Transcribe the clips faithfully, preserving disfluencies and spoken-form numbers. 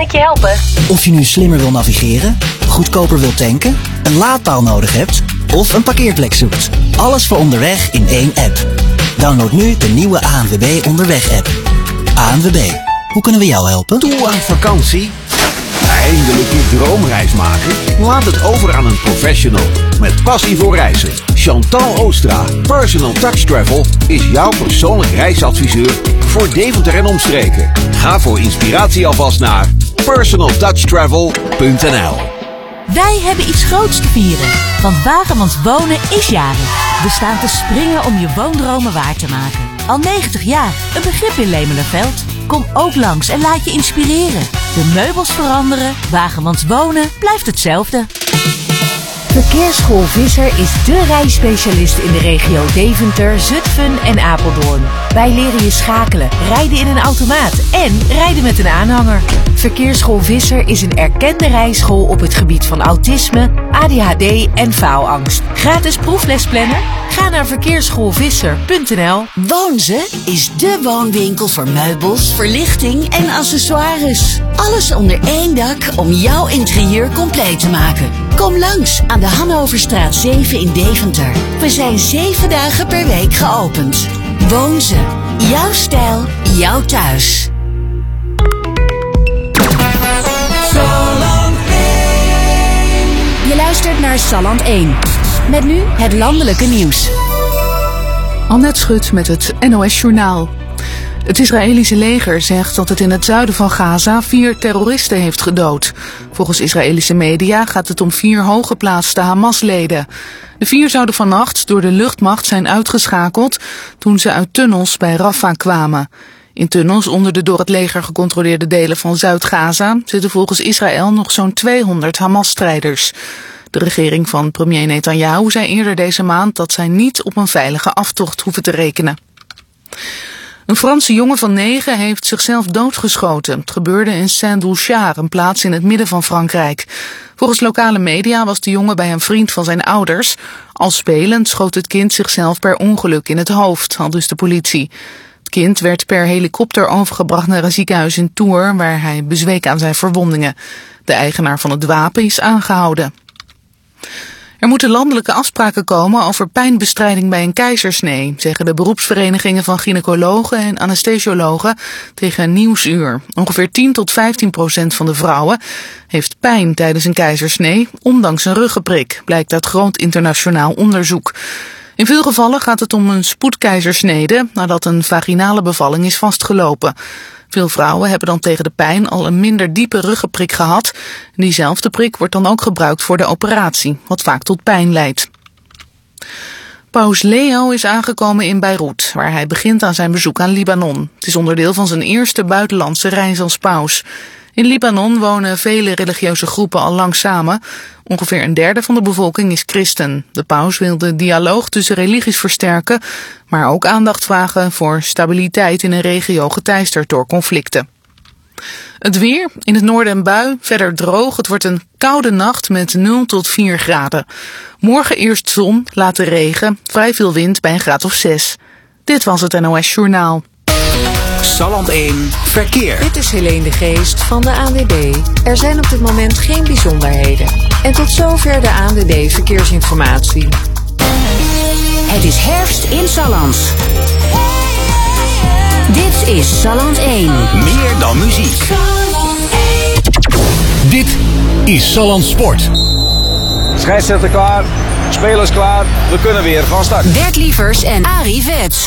ik je helpen? Of je nu slimmer wil navigeren, goedkoper wil tanken, een laadpaal nodig hebt of een parkeerplek zoekt. Alles voor onderweg in één app. Download nu de nieuwe A N W B Onderweg-app. A N W B, hoe kunnen we jou helpen? Toe aan vakantie? Eindelijk je droomreis maken? Laat het over aan een professional met passie voor reizen. Chantal Oostra, Personal Touch Travel, is jouw persoonlijk reisadviseur voor Deventer en omstreken. Ga voor inspiratie alvast naar personal touch travel punt n l. Wij hebben iets groots te vieren, want Wagemans Wonen is jarig. We staan te springen om je woondromen waar te maken. Al negentig jaar, een begrip in Lemelerveld. Kom ook langs en laat je inspireren. De meubels veranderen, Wagemans Wonen blijft hetzelfde. Verkeersschool Visser is dé rijspecialist in de regio Deventer, Zutphen en Apeldoorn. Wij leren je schakelen, rijden in een automaat en rijden met een aanhanger. Verkeersschool Visser is een erkende rijschool op het gebied van autisme, A D H D en faalangst. Gratis proefles plannen? Ga naar verkeersschoolvisser punt n l. Woonze is dé woonwinkel voor meubels, verlichting en accessoires. Alles onder één dak om jouw interieur compleet te maken. Kom langs aan de Hannoverstraat zeven in Deventer. We zijn zeven dagen per week geopend. Woonze, jouw stijl, jouw thuis. Je luistert naar Salland één. Met nu het landelijke nieuws. Annette Schut met het N O S Journaal. Het Israëlische leger zegt dat het in het zuiden van Gaza vier terroristen heeft gedood. Volgens Israëlische media gaat het om vier hooggeplaatste Hamas-leden. De vier zouden vannacht door de luchtmacht zijn uitgeschakeld toen ze uit tunnels bij Rafah kwamen. In tunnels onder de door het leger gecontroleerde delen van Zuid-Gaza zitten volgens Israël nog zo'n tweehonderd Hamas-strijders. De regering van premier Netanyahu zei eerder deze maand dat zij niet op een veilige aftocht hoeven te rekenen. Een Franse jongen van negen heeft zichzelf doodgeschoten. Het gebeurde in Saint-Doulchard, een plaats in het midden van Frankrijk. Volgens lokale media was de jongen bij een vriend van zijn ouders. Al spelend schoot het kind zichzelf per ongeluk in het hoofd, aldus de politie. Het kind werd per helikopter overgebracht naar een ziekenhuis in Tours, waar hij bezweek aan zijn verwondingen. De eigenaar van het wapen is aangehouden. Er moeten landelijke afspraken komen over pijnbestrijding bij een keizersnee, zeggen de beroepsverenigingen van gynaecologen en anesthesiologen tegen Nieuwsuur. Ongeveer tien tot vijftien procent van de vrouwen heeft pijn tijdens een keizersnee, ondanks een ruggenprik, blijkt uit groot internationaal onderzoek. In veel gevallen gaat het om een spoedkeizersnede nadat een vaginale bevalling is vastgelopen. Veel vrouwen hebben dan tegen de pijn al een minder diepe ruggenprik gehad. Diezelfde prik wordt dan ook gebruikt voor de operatie, wat vaak tot pijn leidt. Paus Leo is aangekomen in Beirut, waar hij begint aan zijn bezoek aan Libanon. Het is onderdeel van zijn eerste buitenlandse reis als paus. In Libanon wonen vele religieuze groepen al lang samen. Ongeveer een derde van de bevolking is christen. De paus wil de dialoog tussen religies versterken, maar ook aandacht vragen voor stabiliteit in een regio geteisterd door conflicten. Het weer, in het noorden een bui, verder droog. Het wordt een koude nacht met nul tot vier graden. Morgen eerst zon, later regen, vrij veel wind bij een graad of zes. Dit was het N O S Journaal. Salland één Verkeer. Dit is Helene de Geest van de A N W B. Er zijn op dit moment geen bijzonderheden. En tot zover de A N W B Verkeersinformatie. Het is herfst in Salland. Dit is Salland één. Meer dan muziek. Dit is Salland Sport. Scheidsrechter klaar, spelers klaar, we kunnen weer van start. Bert Lievers en Arie Vet.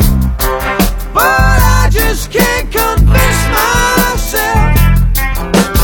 Can't convince myself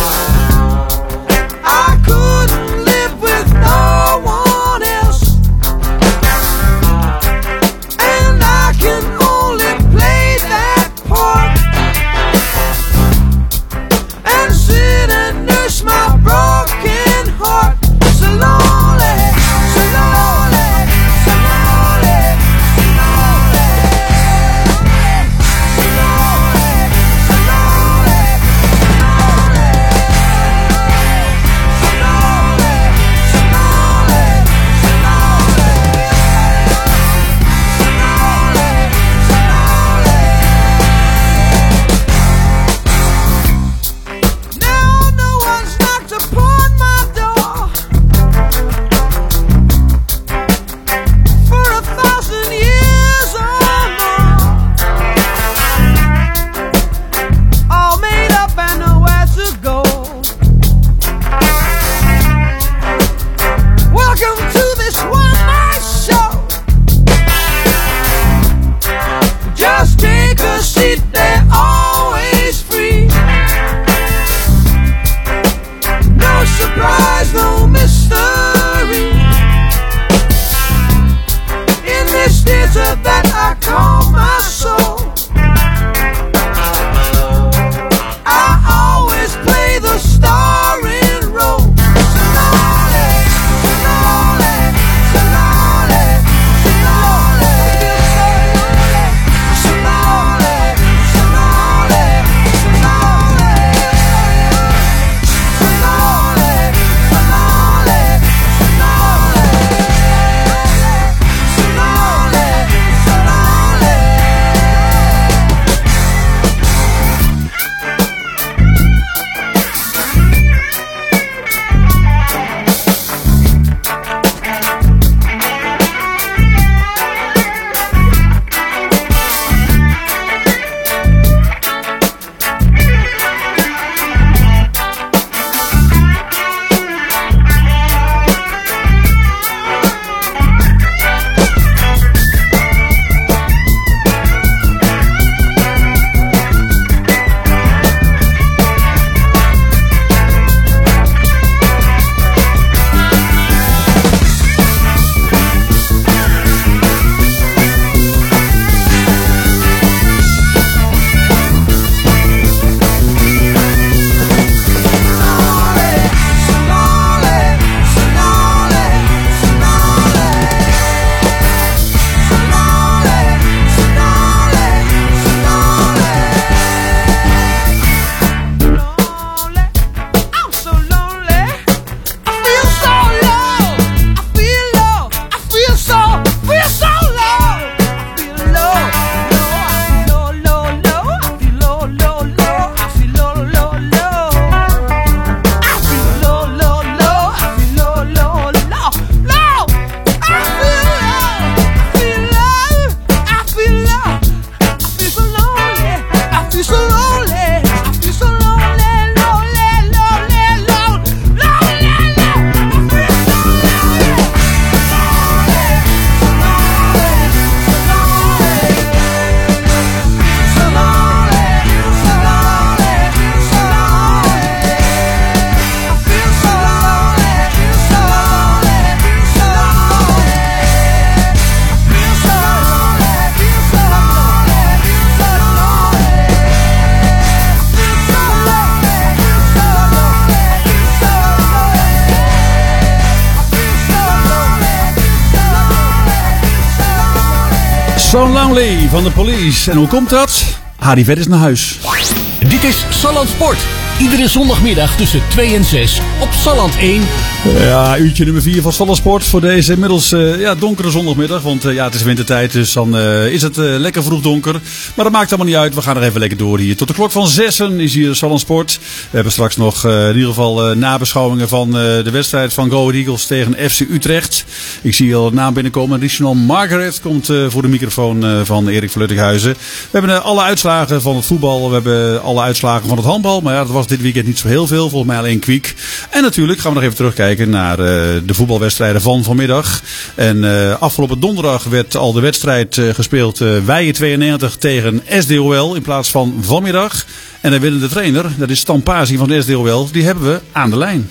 So Lonely van de Police. En hoe komt dat? Harry Vet is naar huis. Dit is Salland Sport. Iedere zondagmiddag tussen twee en zes op Salland één. Ja, uurtje nummer vier van Salland Sport voor deze inmiddels uh, ja, donkere zondagmiddag. Want uh, ja, het is wintertijd, dus dan uh, is het uh, lekker vroeg donker. Maar dat maakt allemaal niet uit. We gaan er even lekker door hier. Tot de klok van zessen is hier Salland Sport. We hebben straks nog uh, in ieder geval uh, nabeschouwingen van uh, de wedstrijd van Go Ahead Eagles tegen F C Utrecht. Ik zie al het naam binnenkomen. Additional Margaret komt uh, voor de microfoon uh, van Erik Vluttinghuizen. We hebben uh, alle uitslagen van het voetbal. We hebben alle uitslagen van het handbal. Maar ja, dat was dit weekend niet zo heel veel. Volgens mij alleen Kwiek. En natuurlijk gaan we nog even terugkijken naar uh, de voetbalwedstrijden van vanmiddag. En uh, afgelopen donderdag werd al de wedstrijd uh, gespeeld. Uh, Weijen tweeënnegentig tegen S D O L in plaats van vanmiddag. En de winnende trainer, dat is Stan Pasi van de S D O L. Die hebben we aan de lijn.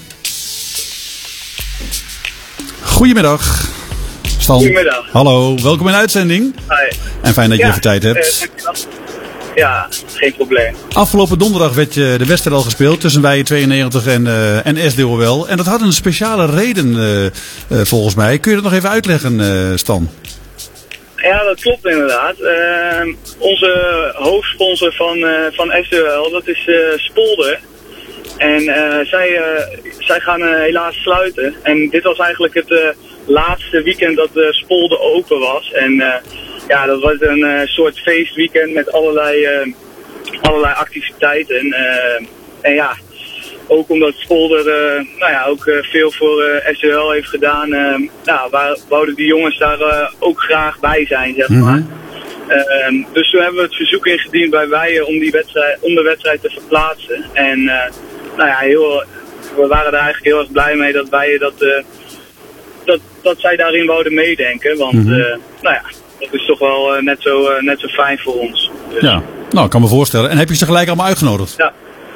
Goedemiddag. Stan. Goedemiddag. Hallo, welkom in de uitzending. Hi. En fijn dat je ja, even tijd hebt. Uh, Ja, geen probleem. Afgelopen donderdag werd de wedstrijd al gespeeld tussen Weijen tweeënnegentig en, uh, en S D O L. En dat had een speciale reden uh, uh, volgens mij. Kun je dat nog even uitleggen, uh, Stan? Ja, dat klopt inderdaad. Uh, onze hoofdsponsor van, uh, van S D O L, dat is uh, Spolder. En uh, zij, uh, zij gaan uh, helaas sluiten. En dit was eigenlijk het uh, laatste weekend dat uh, Spolder open was. En uh, ja, dat was een uh, soort feestweekend met allerlei, uh, allerlei activiteiten. En, uh, en ja, ook omdat Spolder uh, nou ja, ook uh, veel voor uh, S D O L heeft gedaan, uh, nou, waar, wouden die jongens daar uh, ook graag bij zijn, zeg maar. Mm-hmm. Uh, dus toen hebben we het verzoek ingediend bij Weijen om, die wedstrijd, om de wedstrijd te verplaatsen. En uh, nou ja, heel, we waren er eigenlijk heel erg blij mee dat Weijen dat, uh, dat, dat zij daarin wouden meedenken. Want mm-hmm. uh, nou ja, dat is toch wel uh, net, zo, uh, net zo fijn voor ons. Dus. Ja, nou ik kan me voorstellen. En heb je ze gelijk allemaal uitgenodigd? Ja.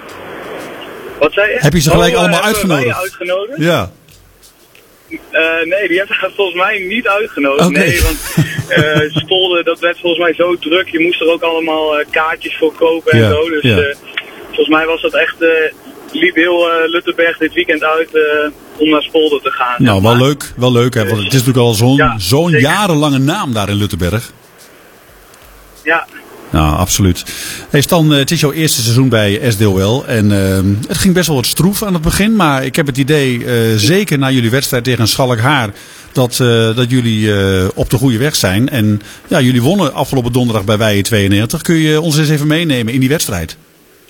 Wat zei je? Heb je ze gelijk oh, allemaal uh, uitgenodigd? uitgenodigd? Ja. Uh, nee, die hebben we volgens mij niet uitgenodigd. Okay. Nee, want uh, Spolder, dat werd volgens mij zo druk. Je moest er ook allemaal uh, kaartjes voor kopen en ja, zo. Dus ja. uh, volgens mij was dat echt, uh, liep heel uh, Luttenberg dit weekend uit uh, om naar Spolder te gaan. Nou, wel leuk, wel leuk. Hè, want het is natuurlijk al zo'n ja, zo'n jarenlange naam daar in Luttenberg. Ja. Nou, absoluut. Hey Stan, het is jouw eerste seizoen bij S D O L. En uh, het ging best wel wat stroef aan het begin. Maar ik heb het idee, uh, zeker na jullie wedstrijd tegen Schalkhaar, dat, uh, dat jullie uh, op de goede weg zijn. En ja, jullie wonnen afgelopen donderdag bij Weijen tweeënnegentig. Kun je ons eens even meenemen in die wedstrijd?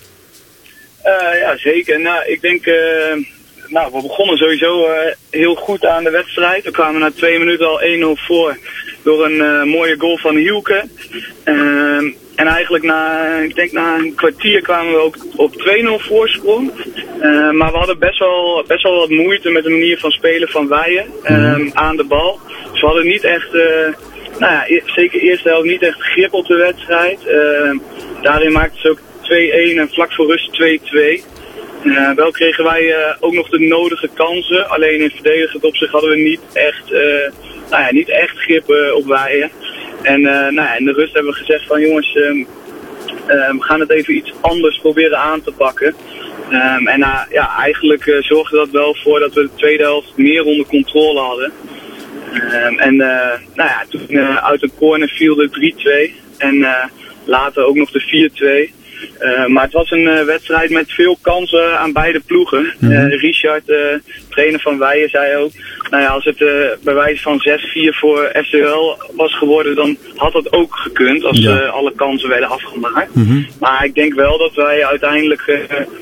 Uh, ja, zeker. Nou, ik denk... Uh... Nou, we begonnen sowieso uh, heel goed aan de wedstrijd. We kwamen na twee minuten al één nul voor door een uh, mooie goal van Hielke. Uh, en eigenlijk na, ik denk na een kwartier kwamen we ook op twee nul voorsprong. Uh, maar we hadden best wel, best wel wat moeite met de manier van spelen van Weijen uh, aan de bal. Dus we hadden niet echt, uh, nou ja, e- zeker eerste helft niet echt grip op de wedstrijd. Uh, daarin maakten ze ook twee-een en vlak voor rust twee-twee. Uh, wel kregen wij uh, ook nog de nodige kansen. Alleen in verdedigend opzicht hadden we niet echt, uh, nou ja, niet echt grip uh, op Weijen. En uh, nou ja, in de rust hebben we gezegd van jongens, uh, uh, we gaan het even iets anders proberen aan te pakken. Um, en uh, ja, eigenlijk uh, zorgde dat wel voor dat we de tweede helft meer onder controle hadden. Um, en uh, nou ja, toen uh, uit een corner viel de drie-twee en uh, later ook nog de vier-twee. Uh, maar het was een uh, wedstrijd met veel kansen aan beide ploegen. Mm-hmm. Uh, Richard, uh, trainer van Weijen, zei ook, nou ja, als het uh, bij wijze van zes vier voor S D O L was geworden, dan had dat ook gekund als ja. uh, alle kansen werden afgemaakt. Mm-hmm. Maar ik denk wel dat wij uiteindelijk uh,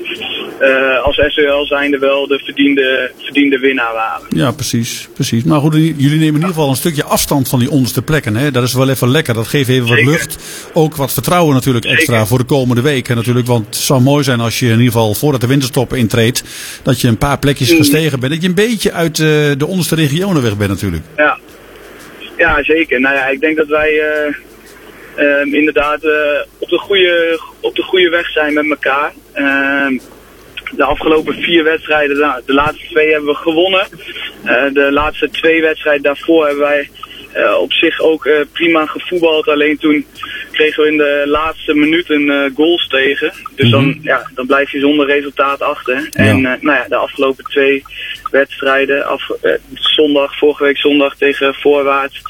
uh, als S D O L zijnde wel de verdiende, verdiende winnaar waren. Ja, precies, precies. Maar goed, jullie nemen in ieder geval een stukje afstand van die onderste plekken. Hè? Dat is wel even lekker, dat geeft even wat Zeker. lucht. Ook wat vertrouwen natuurlijk extra Zeker. voor de komende week. En natuurlijk, want het zou mooi zijn als je in ieder geval voordat de winterstop intreedt, dat je een paar plekjes mm. gestegen bent. Dat je een beetje uit uh, de onderste regionen weg bent natuurlijk. Ja, ja zeker. Nou ja, ik denk dat wij uh, uh, inderdaad uh, op, de goede, op de goede weg zijn met elkaar. Uh, de afgelopen vier wedstrijden, nou, de laatste twee hebben we gewonnen. Uh, de laatste twee wedstrijden daarvoor hebben wij uh, op zich ook uh, prima gevoetbald. Alleen toen kregen we in de laatste minuten uh, goals tegen. Dus mm-hmm. dan, ja, dan blijf je zonder resultaat achter. Ja. En uh, nou ja, de afgelopen twee wedstrijden, af, uh, zondag, vorige week zondag tegen Voorwaarts,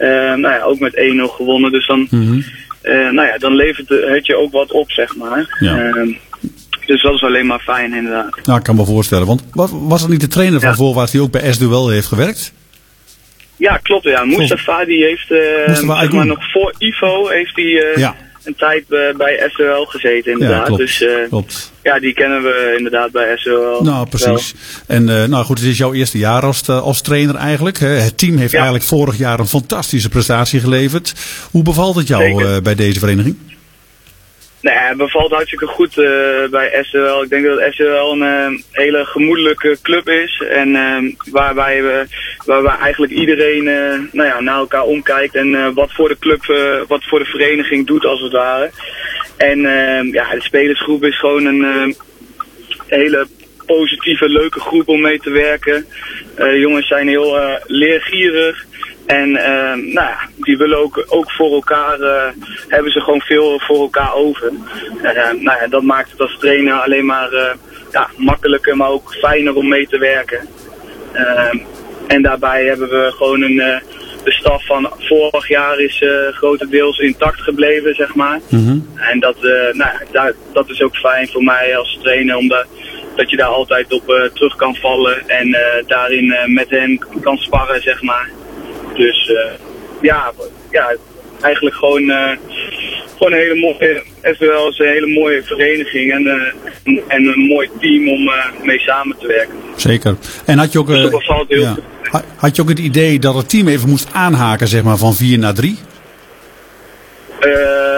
Uh, nou ja, ook met één nul gewonnen. Dus dan, mm-hmm. uh, nou ja, dan levert het je ook wat op, zeg maar. Ja. Uh, dus dat is alleen maar fijn, inderdaad. Nou, ik kan me voorstellen. Want was dat niet de trainer van ja. Voorwaarts die ook bij S-Duel heeft gewerkt? Ja, klopt. Ja. Mustafa die heeft, uh, zeg maar, nog voor Ivo heeft hij uh, ja. een tijd uh, bij S O L gezeten, inderdaad. Ja, klopt. Dus uh, klopt. ja, die kennen we inderdaad bij S O L. Nou, precies. Wel. En uh, nou goed, het is jouw eerste jaar als, als trainer eigenlijk. Het team heeft ja. eigenlijk vorig jaar een fantastische prestatie geleverd. Hoe bevalt het jou uh, bij deze vereniging? Nee, het bevalt hartstikke goed uh, bij S O L. Ik denk dat S O L een uh, hele gemoedelijke club is. En uh, waarbij we, waarbij eigenlijk iedereen uh, nou ja, naar elkaar omkijkt. En uh, wat voor de club, uh, wat voor de vereniging doet als het ware. En uh, ja, de spelersgroep is gewoon een uh, hele positieve, leuke groep om mee te werken. Uh, jongens zijn heel uh, leergierig. En uh, nou ja, die willen ook, ook voor elkaar, uh, hebben ze gewoon veel voor elkaar over. Uh, nou ja, dat maakt het als trainer alleen maar uh, ja, makkelijker, maar ook fijner om mee te werken. Uh, en daarbij hebben we gewoon een, uh, de staf van vorig jaar is uh, grotendeels intact gebleven, zeg maar. Mm-hmm. En dat, uh, nou ja, daar, dat is ook fijn voor mij als trainer, omdat dat je daar altijd op uh, terug kan vallen en uh, daarin uh, met hen kan sparren, zeg maar. Dus uh, ja, ja, eigenlijk gewoon, uh, gewoon een hele mooie, S W L is een hele mooie vereniging en, uh, en een mooi team om uh, mee samen te werken. Zeker. En had je ook, uh, dus heel ja. had je ook het idee dat het team even moest aanhaken, zeg maar, van vier naar drie? Uh,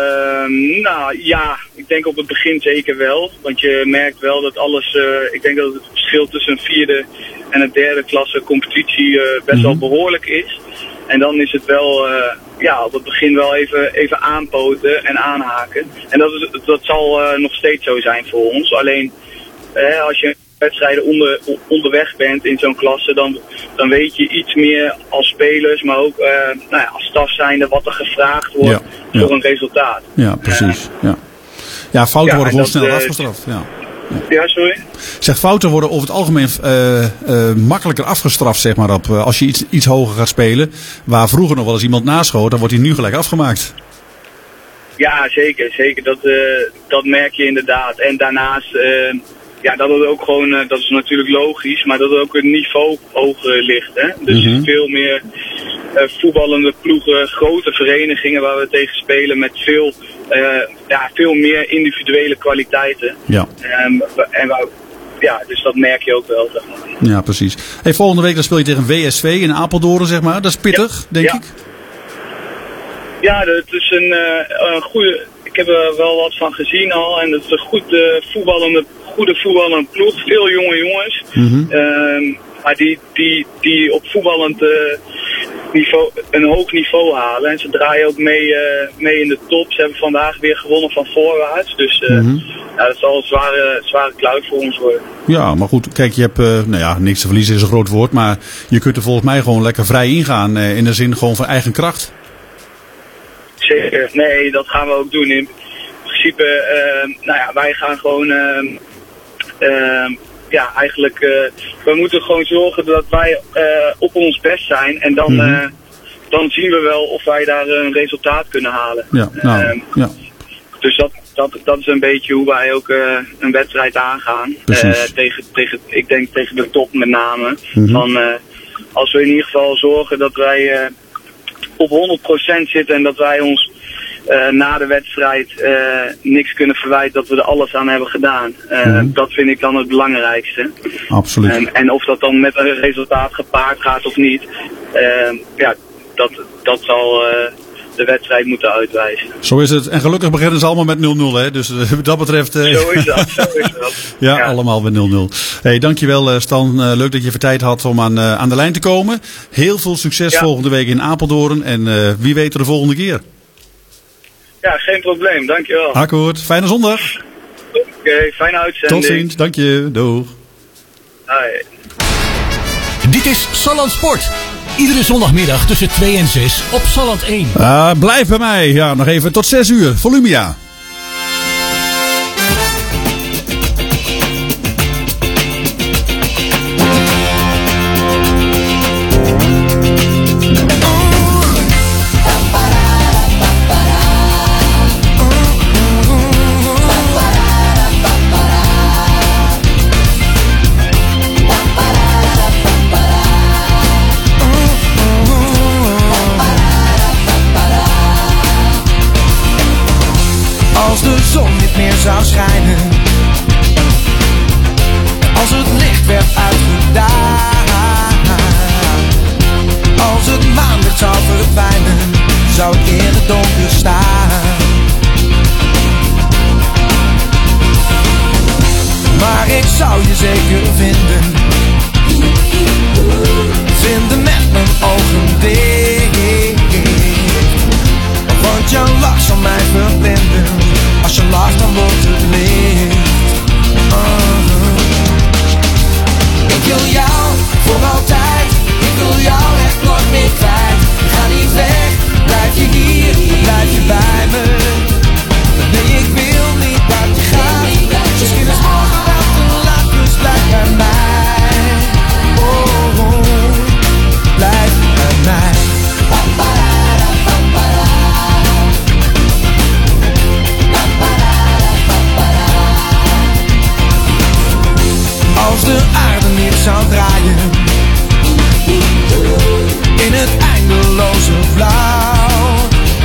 nou ja, ik denk op het begin zeker wel. Want je merkt wel dat alles, uh, ik denk dat het verschil tussen een vierde en een derde klasse competitie uh, best mm-hmm. wel behoorlijk is. En dan is het wel, uh, ja, op het begin wel even, even aanpoten en aanhaken. En dat, is, dat zal uh, nog steeds zo zijn voor ons. Alleen, uh, als je wedstrijden onder, onderweg bent in zo'n klasse, dan, dan weet je iets meer als spelers, maar ook uh, nou ja, als staf zijnde wat er gevraagd wordt ja, voor ja. een resultaat. Ja, precies. Uh, ja. ja, fouten ja, worden gewoon snel uh, afgestraft. Ja. Ja. ja, sorry? Zeg, fouten worden over het algemeen uh, uh, makkelijker afgestraft, zeg maar, op, uh, als je iets, iets hoger gaat spelen. Waar vroeger nog wel eens iemand naschoot, dan wordt hij nu gelijk afgemaakt. Ja, zeker. zeker. Dat, uh, dat merk je inderdaad. En daarnaast, uh, ja, dat het ook gewoon, uh, dat is natuurlijk logisch, maar dat het ook het niveau hoger ligt. Hè? Dus mm-hmm. veel meer uh, voetballende ploegen, grote verenigingen waar we tegen spelen met veel, uh, ja, veel meer individuele kwaliteiten. Ja. Um, en waar, ja, dus dat merk je ook wel, zeg maar. Ja, precies. Hey, volgende week dan speel je tegen W S V in Apeldoorn, zeg maar. Dat is pittig, ja. denk ja. ik. Ja, het is een, uh, een goede. Ik heb er wel wat van gezien al. En het is een goed uh, voetballende, goede voetballende ploeg. Veel jonge jongens. Mm-hmm. Uh, maar die, die, die op voetballend uh, niveau, een hoog niveau halen. En ze draaien ook mee, uh, mee in de top. Ze hebben vandaag weer gewonnen van Voorwaarts. Dus uh, mm-hmm. ja, dat zal een zware, zware kluif voor ons worden. Ja, maar goed. Kijk, je hebt, uh, nou ja, niks te verliezen is een groot woord. Maar je kunt er volgens mij gewoon lekker vrij ingaan. Uh, in de zin gewoon van eigen kracht. Zeker, nee, dat gaan we ook doen. In principe, uh, nou ja, wij gaan gewoon, uh, uh, ja, eigenlijk, uh, we moeten gewoon zorgen dat wij uh, op ons best zijn. En dan, mm-hmm. uh, dan zien we wel of wij daar een resultaat kunnen halen. Ja, nou, uh, ja. Dus dat, dat, dat is een beetje hoe wij ook uh, een wedstrijd aangaan. Uh, tegen, tegen, ik denk tegen de top met name. Mm-hmm. Van, uh, als we in ieder geval zorgen dat wij Uh, op honderd procent zitten en dat wij ons uh, na de wedstrijd uh, niks kunnen verwijten dat we er alles aan hebben gedaan. Uh, mm-hmm. Dat vind ik dan het belangrijkste. Absoluut. En, en of dat dan met een resultaat gepaard gaat of niet, uh, ja, dat, dat zal uh, de wedstrijd moeten uitwijzen. Zo is het. En gelukkig beginnen ze allemaal met nul nul, hè? Dus uh, wat dat betreft. Uh... Zo is dat, zo is dat. ja, ja, allemaal met nul nul. Hey, dankjewel uh, Stan. Uh, leuk dat je even tijd had om aan, uh, aan de lijn te komen. Heel veel succes ja. volgende week in Apeldoorn. En uh, wie weet er de volgende keer. Ja, geen probleem. Dankjewel. Akkoord. Fijne zondag. Oké, okay, fijne uitzending. Tot ziens. Dank je. Doeg. Hoi. Dit is Salland Sport. Iedere zondagmiddag tussen twee en zes op Salland één. Uh, blijf bij mij. Ja, nog even tot zes uur. Volumia. zou verdwijnen, zou ik in het donker staan. Maar ik zou je zeker vinden, vinden met mijn ogen dicht. Want jouw lach zal mij verblinden, als je lacht dan wordt het licht. uh-huh. Ik wil jou voor altijd, ik wil jou echt nooit meer kwijt. Ga niet weg, blijf je hier, blijf je bij me. Nee, ik wil niet dat je gaat, misschien is morgen wel te laat, dus blijf bij mij. Oh, oh, blijf bij mij. Als de aarde niet zou draaien in het eindeloze blauw,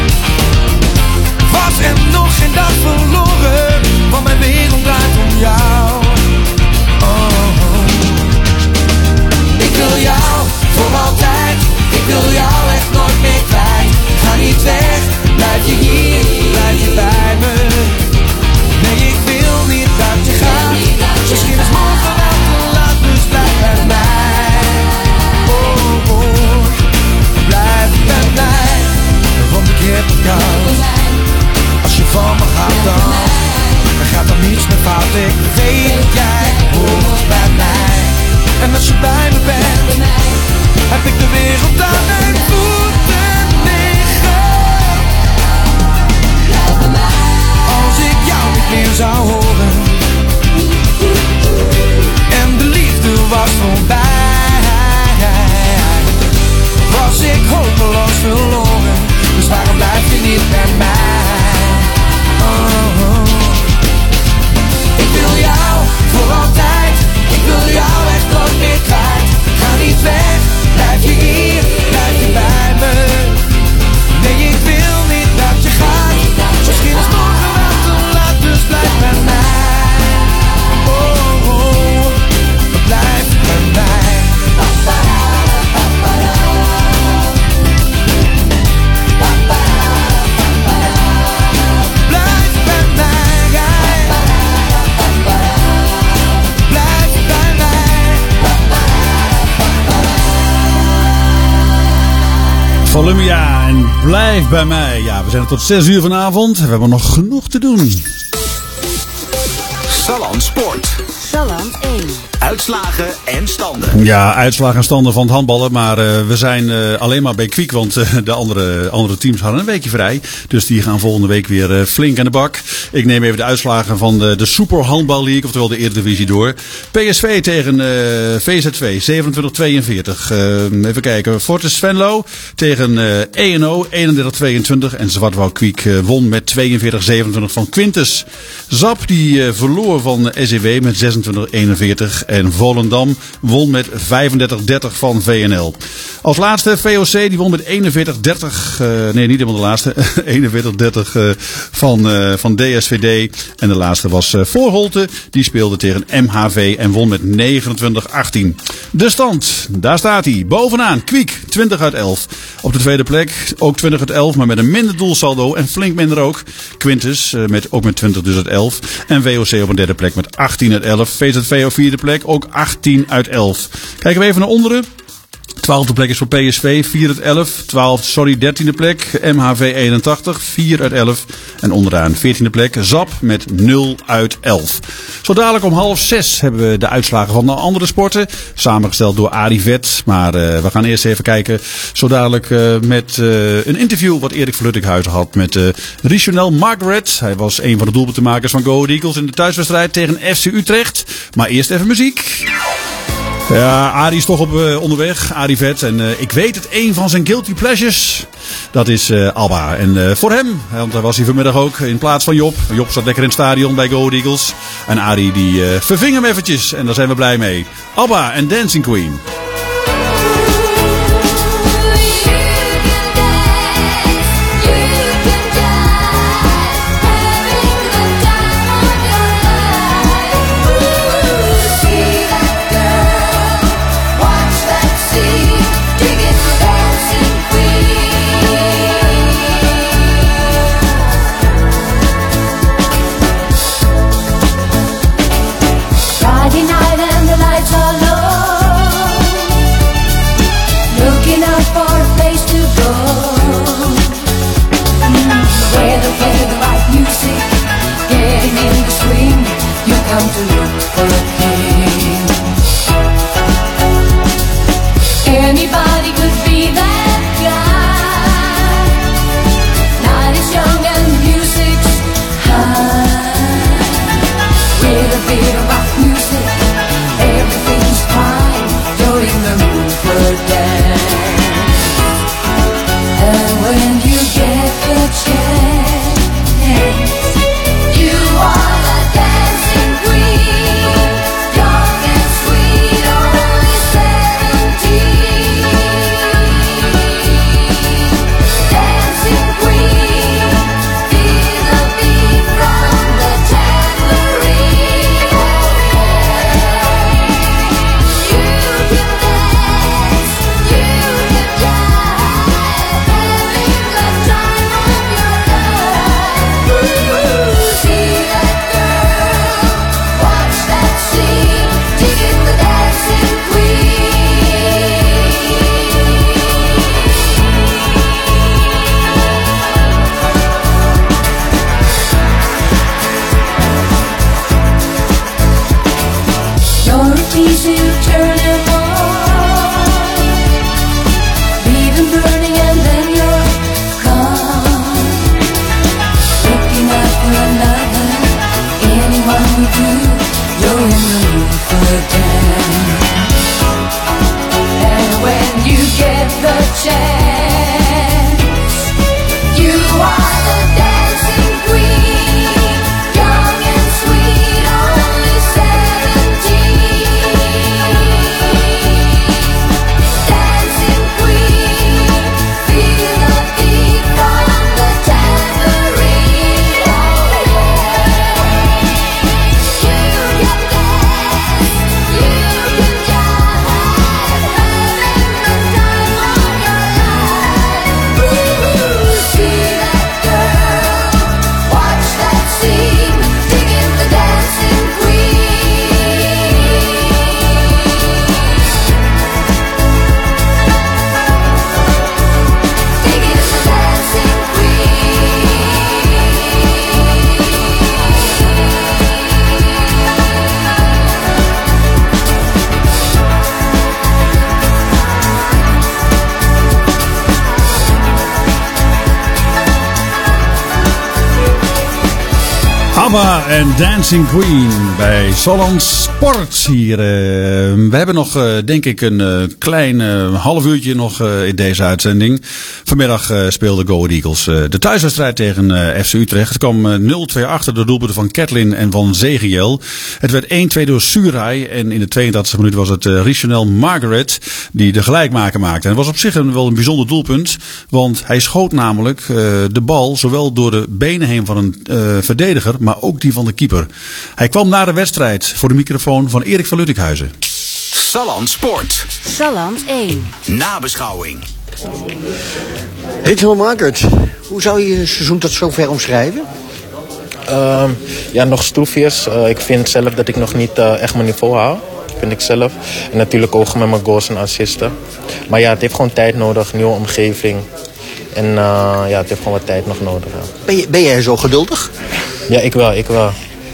was er nog geen dag verloren, want mijn wereld draait om jou. Oh. Ik wil jou voor altijd, ik wil jou echt nooit meer kwijt. Ga niet weg, blijf je hier, blijf je bij me. Nee, ik wil niet dat je gaat, misschien is morgen wel te laat, dus blijf bij mij. Oh, oh, blijf bij mij, want ik heb jou. Als je van me gaat dan, dan gaat er niets meer fout. Ik weet dat jij hoort bij mij. En als je bij me bent, heb ik de wereld aan mijn voeten liggen. Als ik jou niet meer zou horen en de liefde was voorbij, was ik hopeloos verloren. Dus waarom blijf je niet bij mij? Oh, oh. Ik wil jou voor altijd, ik wil jou echt nooit meer kwijt. Ga niet weg, blijf je hier, blijf je bij me. Nee, ik wil niet dat je gaat, misschien is morgen wel te laat, dus blijf bij mij. Oh, oh, blijf bij mij. Volumia en blijf bij mij. Ja, we zijn er tot zes uur vanavond. We hebben nog genoeg te doen. Salland Sport. Salland één. Uitslagen en standen. Ja, uitslagen en standen van het handballen. Maar uh, we zijn uh, alleen maar bij Kwiek. Want uh, de andere, andere teams hadden een weekje vrij. Dus die gaan volgende week weer uh, flink aan de bak. Ik neem even de uitslagen van de, de Super Handbal League. Oftewel de Eredivisie door. P S V tegen uh, V Z twee. zevenentwintig tweeënveertig. Uh, even kijken. Fortis Venlo tegen uh, E N O. eenendertig tweeëntwintig. En Zwartwouw Kwiek uh, won met tweeënveertig zevenentwintig van Quintus. Zap die uh, verloor van S E W met zesentwintig eenenveertig. En Volendam won met vijfendertig dertig van V N L. Als laatste V O C, die won met eenenveertig dertig. Uh, nee, niet helemaal de laatste. eenenveertig dertig uh, van, uh, van D S V D. En de laatste was uh, Voorholte. Die speelde tegen M H V en won met negenentwintig achttien. De stand, daar staat hij. Bovenaan, Kwiek, twintig uit elf. Op de tweede plek, ook twintig uit elf, maar met een minder doelsaldo. En flink minder ook. Quintus, uh, met, ook met twintig dus uit elf. En V O C op een derde plek met achttien uit elf. V Z V op vierde plek, ook achttien uit elf. Kijken we even naar onderen. twaalfde plek is voor P S V, vier uit elf. twaalf, sorry, dertiende plek. M H V eenentachtig, vier uit elf. En onderaan veertiende plek, Zap met nul uit elf. Zo dadelijk om half zes hebben we de uitslagen van de andere sporten. Samengesteld door Arie Vet. Maar uh, we gaan eerst even kijken. Zo dadelijk uh, met uh, een interview wat Erik van Luttikhuizen had met uh, Richonel Margaret. Hij was een van de doelpuntenmakers van Go Ahead Eagles in de thuiswedstrijd tegen F C Utrecht. Maar eerst even muziek. Ja, Arie is toch op uh, onderweg, Arie Vet. En uh, ik weet het, een van zijn guilty pleasures, dat is uh, ABBA. En uh, voor hem, want daar was hij vanmiddag ook, in plaats van Job. Job zat lekker in het stadion bij Go Ahead Eagles. En Arie die uh, verving hem eventjes en daar zijn we blij mee. ABBA en Dancing Queen. Queen. ABBA en Dancing Queen bij Salland Sport hier. Uh, we hebben nog, uh, denk ik, een uh, klein uh, half uurtje nog uh, in deze uitzending. Vanmiddag uh, speelde Go Ahead Eagles uh, de thuiswedstrijd tegen uh, F C Utrecht. Het kwam uh, nul twee achter door doelpunten van Ketlin en van Zegiel. Het werd één twee door Surai en in de tweeëntachtigste minuut was het uh, Richonel Margaret die de gelijkmaker maakte. En het was op zich een, wel een bijzonder doelpunt, want hij schoot namelijk uh, de bal zowel door de benen heen van een uh, verdediger, maar ook die van de keeper. Hij kwam na de wedstrijd voor de microfoon van Erik van Luttikhuizen. Salland Sport. Salland één. Nabeschouwing. Richonel Margaret, hoe zou je je seizoen tot zover omschrijven? Uh, ja, nog stroefjes. Uh, ik vind zelf dat ik nog niet uh, echt mijn niveau haal. Vind ik zelf. En natuurlijk ook met mijn goals en assisten. Maar ja, het heeft gewoon tijd nodig. Nieuwe omgeving. En uh, ja, het heeft gewoon wat tijd nog nodig. Ja. Ben, je, ben jij zo geduldig? Ja, ik wel. Ik wel.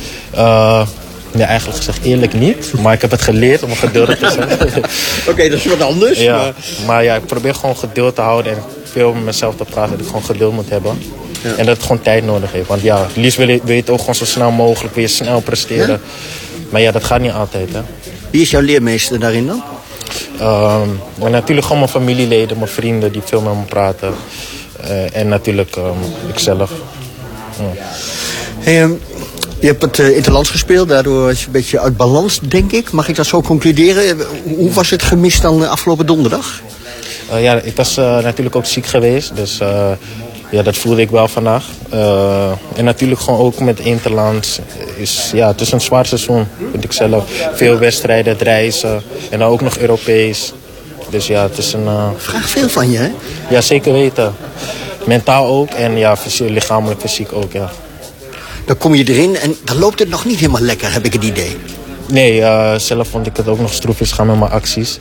Uh, ja, eigenlijk gezegd eerlijk niet. Maar ik heb het geleerd om geduldig te zijn. Oké, okay, dat is wat anders. Ja, maar... maar ja, ik probeer gewoon geduld te houden. En veel met mezelf te praten. Dat ik gewoon geduld moet hebben. Ja. En dat het gewoon tijd nodig heeft. Want ja, liefst wil je, wil je het ook gewoon zo snel mogelijk. Wil je snel presteren. Ja? Maar ja, dat gaat niet altijd. Hè. Wie is jouw leermeester daarin dan? Uh, maar natuurlijk gewoon mijn familieleden, mijn vrienden die veel met me praten. Uh, en natuurlijk um, ikzelf. Ja. Hey, um, je hebt het uh, interlands gespeeld, daardoor was je een beetje uit balans, denk ik. Mag ik dat zo concluderen? Hoe was het gemist dan uh, afgelopen donderdag? Uh, ja, ik was uh, natuurlijk ook ziek geweest, dus uh, ja, dat voelde ik wel vandaag. Uh, en natuurlijk gewoon ook met interlands. Is, ja, het is een zwaar seizoen, vind ik zelf. Veel wedstrijden, het reizen en dan ook nog Europees. Dus ja, het is een... Uh... Vraag veel van je, hè? Ja, zeker weten. Mentaal ook en ja, fysiek, lichamelijk, fysiek ook, ja. Dan kom je erin en dan loopt het nog niet helemaal lekker, heb ik het idee. Nee, uh, zelf vond ik het ook nog stroefjes gaan met mijn acties.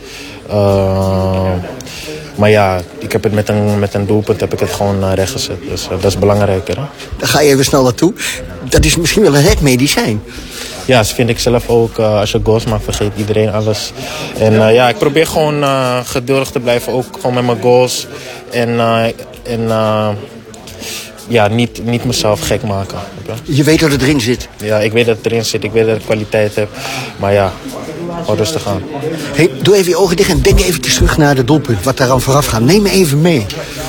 Uh, maar ja, ik heb het met een, met een doelpunt heb ik het gewoon uh, rechtgezet. Dus uh, dat is belangrijker. Hè? Dan ga je even snel naartoe. Dat is misschien wel een redmedicijn. Ja, dat vind ik zelf ook. Uh, als je goals maakt, vergeet iedereen alles. En uh, ja, ik probeer gewoon uh, geduldig te blijven. Ook gewoon met mijn goals. En, uh, en uh, ja, niet, niet mezelf gek maken. Je weet dat het erin zit? Ja, ik weet dat het erin zit. Ik weet dat ik kwaliteit heb. Maar ja, gewoon rustig aan. Hey, doe even je ogen dicht en denk even terug naar de doelpunt. Wat daar aan vooraf gaat. Neem me even mee.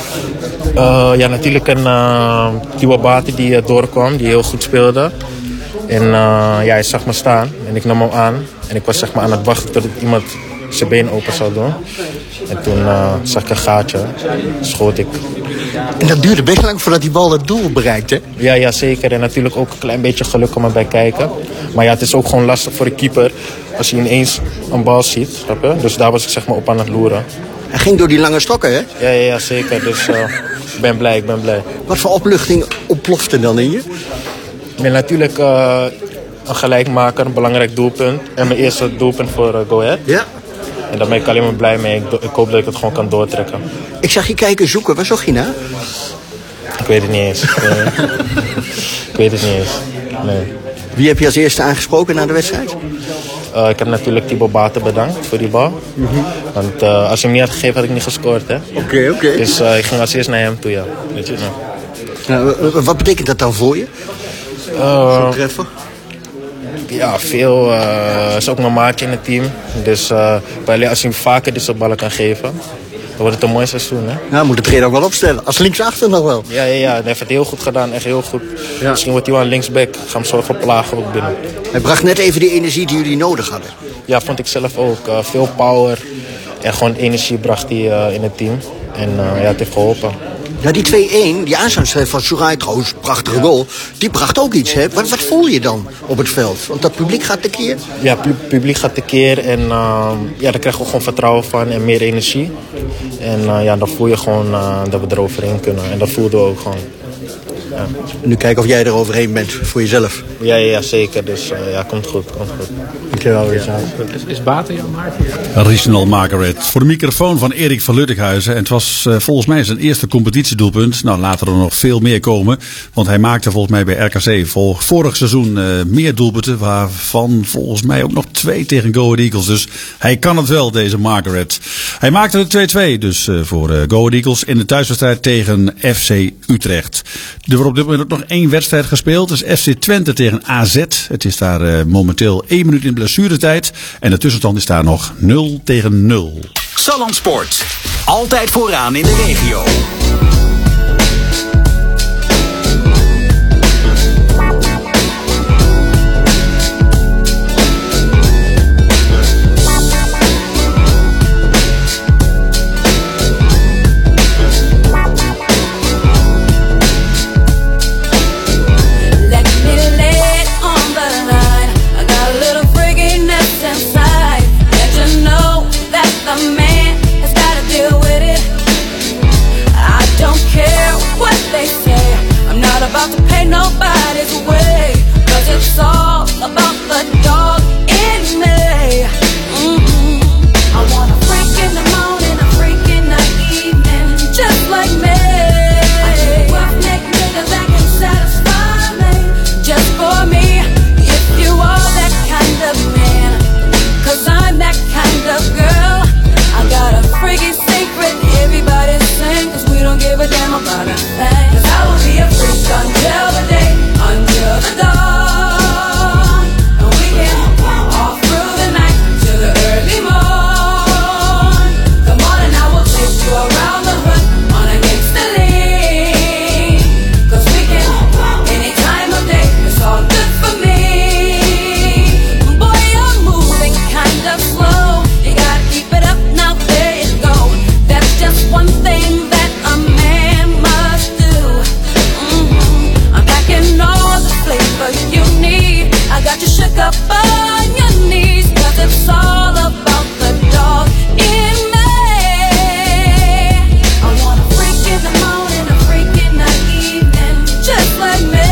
Uh, ja, natuurlijk een uh, Tiwabati die uh, doorkwam. Die heel goed speelde. En uh, ja, hij zag me staan. En ik nam hem aan. En ik was zeg maar aan het wachten tot iemand zijn been open zou doen. En toen uh, zag ik een gaatje. Schoot ik. En dat duurde best lang voordat die bal het doel bereikte. Ja, ja, zeker. En natuurlijk ook een klein beetje geluk om erbij kijken. Maar ja, het is ook gewoon lastig voor de keeper als hij ineens een bal ziet. Snap je? Dus daar was ik zeg maar op aan het loeren. Hij ging door die lange stokken, hè? Ja, ja, ja zeker. Dus uh, ik ben blij, ik ben blij. Wat voor opluchting ontplofte dan in je? Ik ben natuurlijk uh, een gelijkmaker, een belangrijk doelpunt. En mijn eerste doelpunt voor uh, Go Ahead. Ja. En daar ben ik alleen maar blij mee. Ik, ik hoop dat ik het gewoon kan doortrekken. Ik zag je kijken zoeken. Waar zocht je naar? Ik weet het niet eens. Ik weet het niet eens. Nee. Wie heb je als eerste aangesproken na de wedstrijd? Uh, ik heb natuurlijk Thibaut Baten bedankt voor die bal. Mm-hmm. Want uh, als je hem niet had gegeven, had ik niet gescoord. Oké, oké. Okay, okay. Dus uh, ik ging als eerst naar hem toe, ja. Weet je? Ja. Nou, wat betekent dat dan voor je? Uh, Zo'n treffer? Ja, veel. Uh, is ook mijn maatje in het team. Dus uh, als hij vaker dit soort ballen kan geven, dan wordt het een mooi seizoen. Hè? Nou, moet het trainer ook wel opstellen. Als linksachter nog wel. Ja, ja, ja. Hij heeft het heel goed gedaan. Echt heel goed. Ja. Misschien wordt hij wel een linksback. Ga hem zo verplagen ook binnen. Hij bracht net even die energie die jullie nodig hadden. Ja, vond ik zelf ook. Uh, veel power. En gewoon energie bracht hij uh, in het team. En uh, ja, het heeft geholpen. Ja, die twee-één, die aansluiting van Surai trouwens, prachtige goal. Die bracht ook iets, hè? Wat, wat voel je dan op het veld? Want dat publiek gaat tekeer? Ja, het publiek gaat tekeer. En uh, ja, daar krijgen we gewoon vertrouwen van en meer energie. En uh, ja, dan voel je gewoon uh, dat we eroverheen kunnen. En dat voelden we ook gewoon. Ja. Nu kijken of jij er overheen bent voor jezelf. Ja, ja, ja zeker. Dus uh, ja, komt goed, komt goed. Dankjewel, Richard. Is, is Baten jouw maatje? Richonel Margaret voor de microfoon van Erik van Luttikhuizen. En het was uh, volgens mij zijn eerste competitiedoelpunt. Nou, later er nog veel meer komen. Want hij maakte volgens mij bij R K C vol, vorig seizoen uh, meer doelpunten. Waarvan volgens mij ook nog twee tegen Go Ahead Eagles. Dus hij kan het wel, deze Margaret. Hij maakte de twee twee dus uh, voor uh, Go Ahead Eagles in de thuiswedstrijd tegen F C Utrecht. Er wordt op dit moment ook nog één wedstrijd gespeeld. Dat is F C Twente tegen A Z. Het is daar uh, momenteel één minuut in blessuretijd. En de tussenstand is daar nog nul tegen nul. Salland Sport. Altijd vooraan in de regio. About to pay nobody's way, cause it's all about the dog in me. Mm-hmm. I want a freak in the morning, a freak in the evening, just like me. I need a rough-neck nigga that can satisfy me, just for me. If you are that kind of man, cause I'm that kind of girl. I got a freaky secret, everybody sing, cause we don't give a damn about a thing. Cause I will be a freak until the day, until the dawn. And we can all through the night till the early morn. Come on and I will take you around the hood on a gangsta lean. Cause we can, any time of day, it's all good for me. Boy, you're moving kind of slow, you gotta keep it up, now there you go. That's just one thing that a man must do. Mm-hmm. I'm packing all the flavor you need, I got you shook up on your knees, cause it's all about the dog in me. I want a freak in the morning, a freak in the evening, just like me.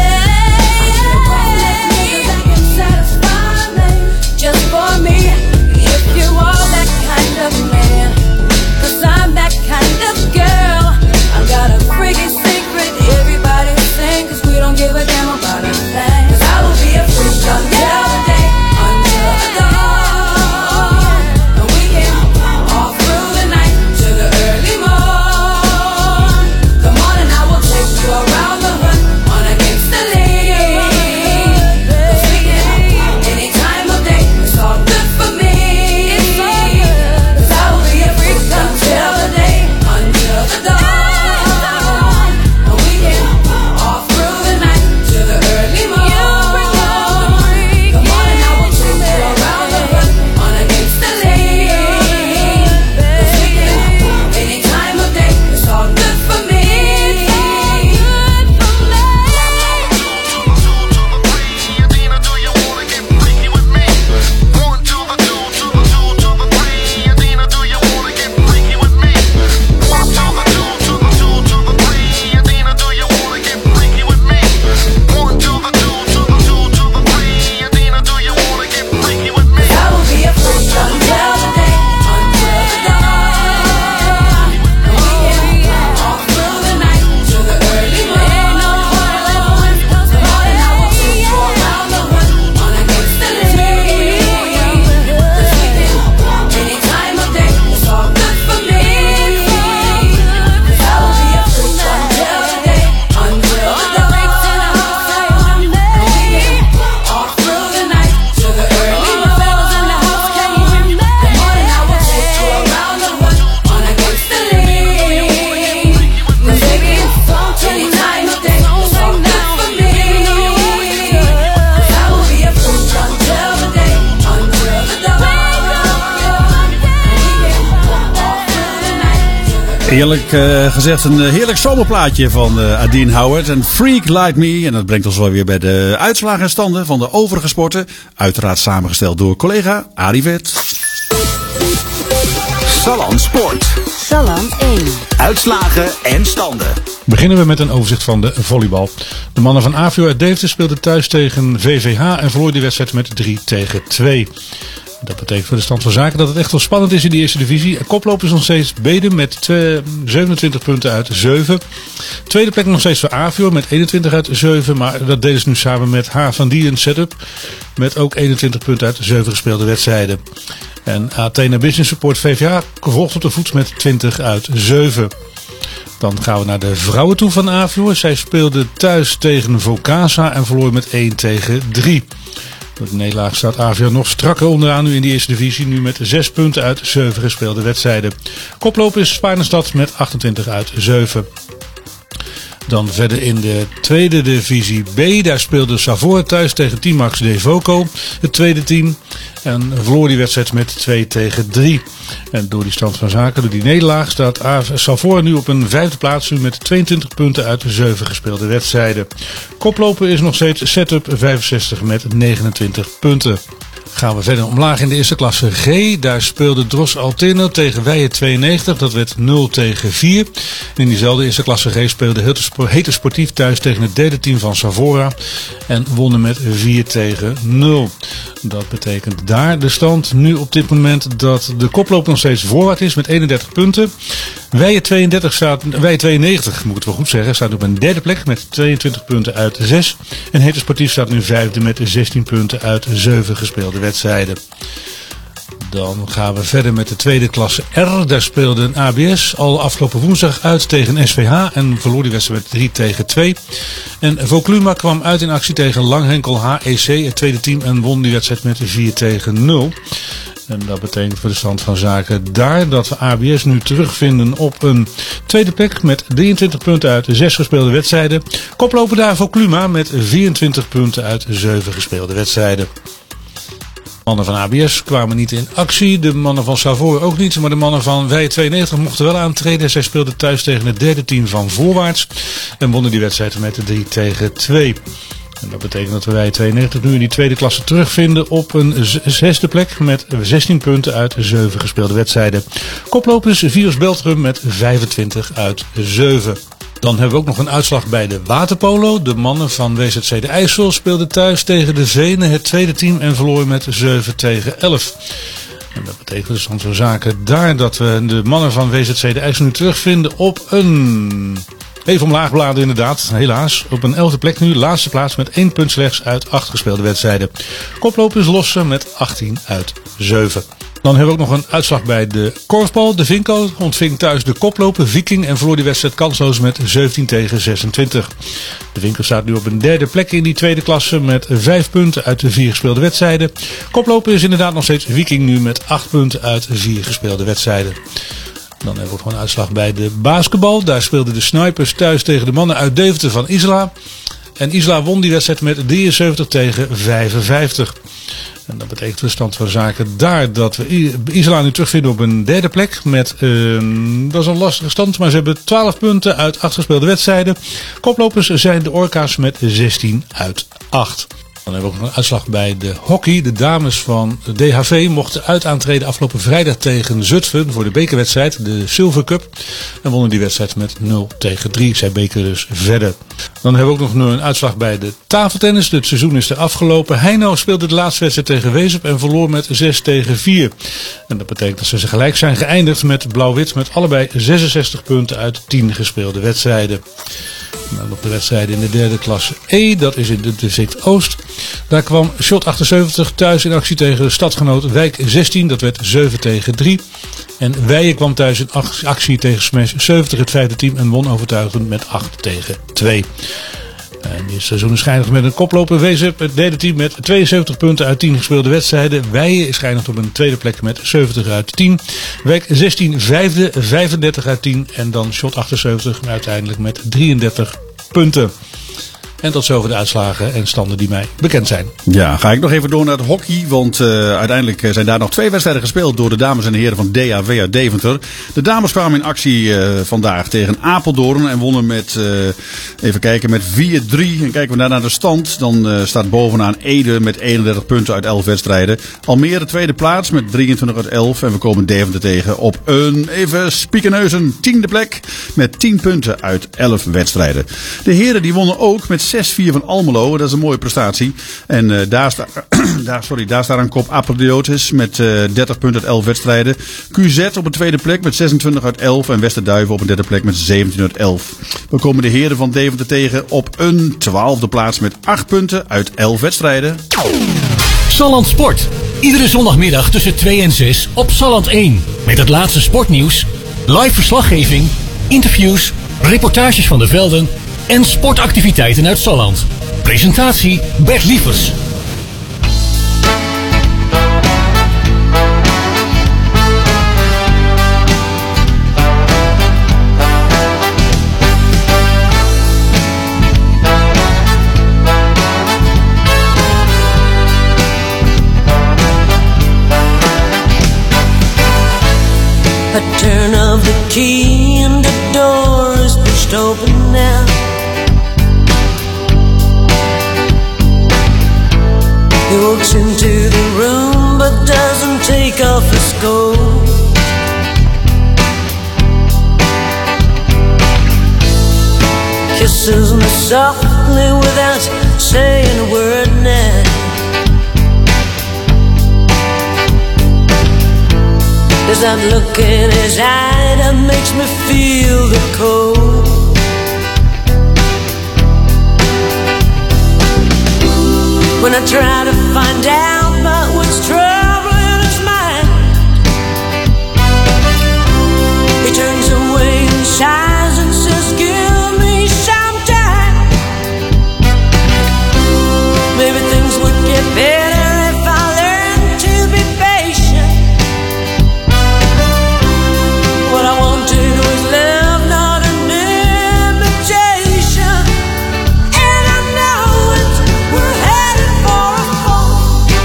That can satisfy me, just for me. If you are that kind of man, cause I'm that kind of girl. I got a freaky secret, everybody sing, cause we don't give a damn about a thing. Cause I will be a freak until the day, until the dawn. And we can all through the night till the early morn. Come on and I will take you around the hood on a gangsta lean. Cause we can, any time of day, it's all good for me. It's all good. Cause I will be a freak until the day, until the dawn. And we can all through the night till the early morn. Come on and I will take you around the hood on a gangsta lean. Cause we can, any time of day, it's all good for me. I will be a freak until the day, until the dawn. And we can all through the night till the early morn. Come on and I will take you around the hood on a gangsta lean. Cause we can, any time of day, it's all good for me. Cause I will be a freak until the day, until the dawn. And we can all through the night till the early morn. Come on and I will take you around the hood on a gangsta lean. Cause baby, any time of day, it's all good for me. Cause I will be a freak until the day, until the dawn. And we can all through the night till the Eerlijk uh, gezegd een uh, heerlijk zomerplaatje van uh, Adine Howard en Freak Like Me. En dat brengt ons wel weer bij de uitslagen en standen van de overige sporten. Uiteraard samengesteld door collega Arie Wet. Salland Sport. Salland één. Uitslagen en standen. Beginnen we met een overzicht van de volleybal. De mannen van Avio uit Deventer speelden thuis tegen V V H en verloor die wedstrijd met drie tegen twee. Dat betekent voor de stand van zaken dat het echt wel spannend is in die eerste divisie. Koploper is nog steeds Bedum met zevenentwintig punten uit zeven. Tweede plek nog steeds voor Avio met eenentwintig uit zeven. Maar dat deden ze nu samen met H. van Dien Setup. Met ook eenentwintig punten uit zeven gespeelde wedstrijden. En Athena Business Support V V H volgt op de voet met twintig uit zeven. Dan gaan we naar de vrouwen toe van Avior. Zij speelden thuis tegen Vocasa en verloor met één tegen drie. Door de nederlaag staat Avior nog strakker onderaan nu in de eerste divisie. Nu met zes punten uit zeven gespeelde wedstrijden. Koploper is Spaarnestad met achtentwintig uit zeven. Dan verder in de tweede divisie B. Daar speelde Savoor thuis tegen Team Max Devoco, het tweede team. En verloor die wedstrijd met twee tegen drie. En door die stand van zaken, door die nederlaag, staat Savoor nu op een vijfde plaats. Nu met tweeëntwintig punten uit zeven gespeelde wedstrijden. Koploper is nog steeds Setup vijfenzestig met negenentwintig punten. Gaan we verder omlaag in de eerste klasse G. Daar speelde Dros Alterno tegen Weijen tweeënnegentig. Dat werd nul tegen vier. In diezelfde eerste klasse G speelde Hete Sportief thuis tegen het derde team van Savora. En wonnen met vier tegen nul. Dat betekent daar de stand nu op dit moment dat de koploper nog steeds voorwaarts is met eenendertig punten. Weijen tweeëndertig staat, Weijen tweeënnegentig moet ik wel goed zeggen, staat op een derde plek met tweeëntwintig punten uit zes. En Hete Sportief staat nu vijfde met zestien punten uit zeven gespeelde wedstrijden. Dan gaan we verder met de tweede klasse R. Daar speelde een A B S al afgelopen woensdag uit tegen S V H en verloor die wedstrijd met drie tegen twee. En Vaucluma kwam uit in actie tegen Langhenkel H E C, het tweede team, en won die wedstrijd met vier tegen nul. En dat betekent voor de stand van zaken daar dat we A B S nu terugvinden op een tweede plek met drieëntwintig punten uit zes gespeelde wedstrijden. Koploper daar Vaucluma met vierentwintig punten uit zeven gespeelde wedstrijden. De mannen van A B S kwamen niet in actie, de mannen van Savoor ook niet, maar de mannen van Weijen tweeënnegentig mochten wel aantreden. Zij speelden thuis tegen het derde team van Voorwaarts en wonnen die wedstrijd met drie tegen twee. En dat betekent dat we Weijen tweeënnegentig nu in die tweede klasse terugvinden op een zesde plek met zestien punten uit zeven gespeelde wedstrijden. Koplopers Virus Beltrum met vijfentwintig uit zeven. Dan hebben we ook nog een uitslag bij de waterpolo. De mannen van W Z C de IJssel speelden thuis tegen de Venen, het tweede team, en verloor met zeven tegen elf. En dat betekent dus van zo'n zaken daar dat we de mannen van W Z C de IJssel nu terugvinden op een... Even omlaag bladeren inderdaad, helaas. Op een elfde plek nu, laatste plaats met één punt slechts uit acht gespeelde wedstrijden. Koplopers lossen met achttien uit zeven. Dan hebben we ook nog een uitslag bij de korfbal. De Vinco ontving thuis de koploper Viking en verloor die wedstrijd kansloos met zeventien tegen zesentwintig. De Vinco staat nu op een derde plek in die tweede klasse met vijf punten uit de vier gespeelde wedstrijden. Koploper is inderdaad nog steeds Viking nu met acht punten uit vier gespeelde wedstrijden. Dan hebben we ook gewoon een uitslag bij de basketbal. Daar speelden de Snipers thuis tegen de mannen uit Deventer van Isla. En Isla won die wedstrijd met drieënzeventig tegen vijfenvijftig. En dat betekent de stand van zaken daar dat we Isla nu terugvinden op een derde plek. Met, uh, dat is een lastige stand, maar ze hebben twaalf punten uit acht gespeelde wedstrijden. Koplopers zijn de Orka's met zestien uit acht. Dan hebben we ook nog een uitslag bij de hockey. De dames van de D H V mochten uit aantreden afgelopen vrijdag tegen Zutphen voor de bekerwedstrijd, de Silver Cup. En wonnen die wedstrijd met nul tegen drie. Zij beker dus verder. Dan hebben we ook nog een uitslag bij de tafeltennis. Het seizoen is er afgelopen. Heino speelde de laatste wedstrijd tegen Wezep en verloor met zes tegen vier. En dat betekent dat ze gelijk zijn geëindigd met blauw-wit met allebei zesenzestig punten uit tien gespeelde wedstrijden. Nou, nog de wedstrijden in de derde klasse E, dat is in de district Oost. Daar kwam Shot achtenzeventig thuis in actie tegen de stadgenoot Wijk zestien, dat werd zeven tegen drie. En Weijen kwam thuis in actie tegen Smash zeventig, het vijfde team, en won overtuigend met acht tegen twee. En dit seizoen is geëindigd met een koploper Wezep, het derde team met tweeënzeventig punten uit tien gespeelde wedstrijden. Weijen is geëindigd op een tweede plek met zeventig uit tien. Wijk zestien vijfde, vijfendertig uit tien. En dan Shot achtenzeventig uiteindelijk met drieëndertig punten. En tot zover de uitslagen en standen die mij bekend zijn. Ja, ga ik nog even door naar het hockey. Want uh, uiteindelijk zijn daar nog twee wedstrijden gespeeld door de dames en heren van D H V uit Deventer. De dames kwamen in actie uh, vandaag tegen Apeldoorn en wonnen met, uh, even kijken, met vier drie. En kijken we daar naar de stand, dan uh, staat bovenaan Ede met eenendertig punten uit elf wedstrijden. Almere tweede plaats met drieëntwintig uit elf. En we komen Deventer tegen op een, even spiekeneuzen, tiende plek met tien punten uit elf wedstrijden. De heren die wonnen ook met zes vier van Almelo, dat is een mooie prestatie. En uh, daar, sta, daar, sorry, daar staat aan kop Apotheotis met uh, dertig punten uit elf wedstrijden. Q Z op een tweede plek met zesentwintig uit elf. En Westerduiven op een derde plek met zeventien uit elf. We komen de heren van Deventer tegen op een twaalfde plaats met acht punten uit elf wedstrijden. Salland Sport. Iedere zondagmiddag tussen twee en zes op Salland één. Met het laatste sportnieuws, live verslaggeving, interviews, reportages van de velden en sportactiviteiten uit Salland. Presentatie Bert Lievers. A turn of the key and the door is pushed open now. He walks into the room but doesn't take off his coat. Kisses me softly without saying a word now. There's that look in his eye that makes me feel the cold. When I try to find out about what's troubling his mind, he turns away and sighs and says, give me some time. Maybe things would get better if I learned to be patient. What I wanted was love, not an imitation. And I know it, we're headed for a fall.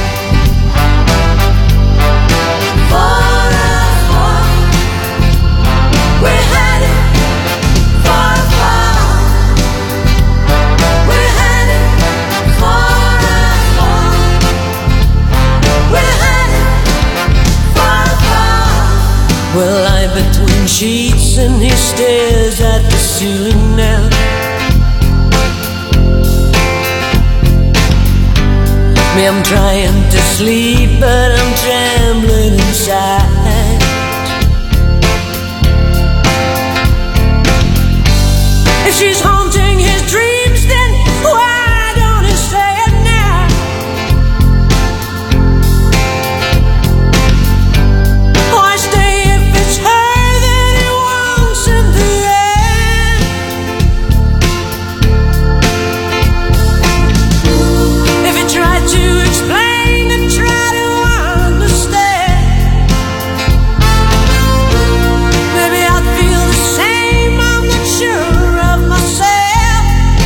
For a fall. We're headed for a fall. We're headed for a fall. We're headed for a fall. Well, I between sheets and he stares at the ceiling now. Me, I'm trying to sleep but I'm trembling inside. If she's haunting his dreams, then why don't he say it now? Why stay if it's her that he wants in the end? If he tried to explain and try to understand, maybe I'd feel the same, I'm not sure of myself.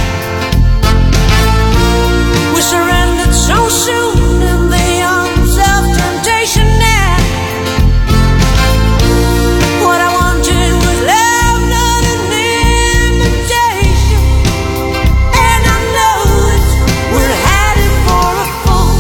We surrendered so soon in the arms of temptation now. What I wanted was love, not an imitation. And I know it, we're headed for a fall.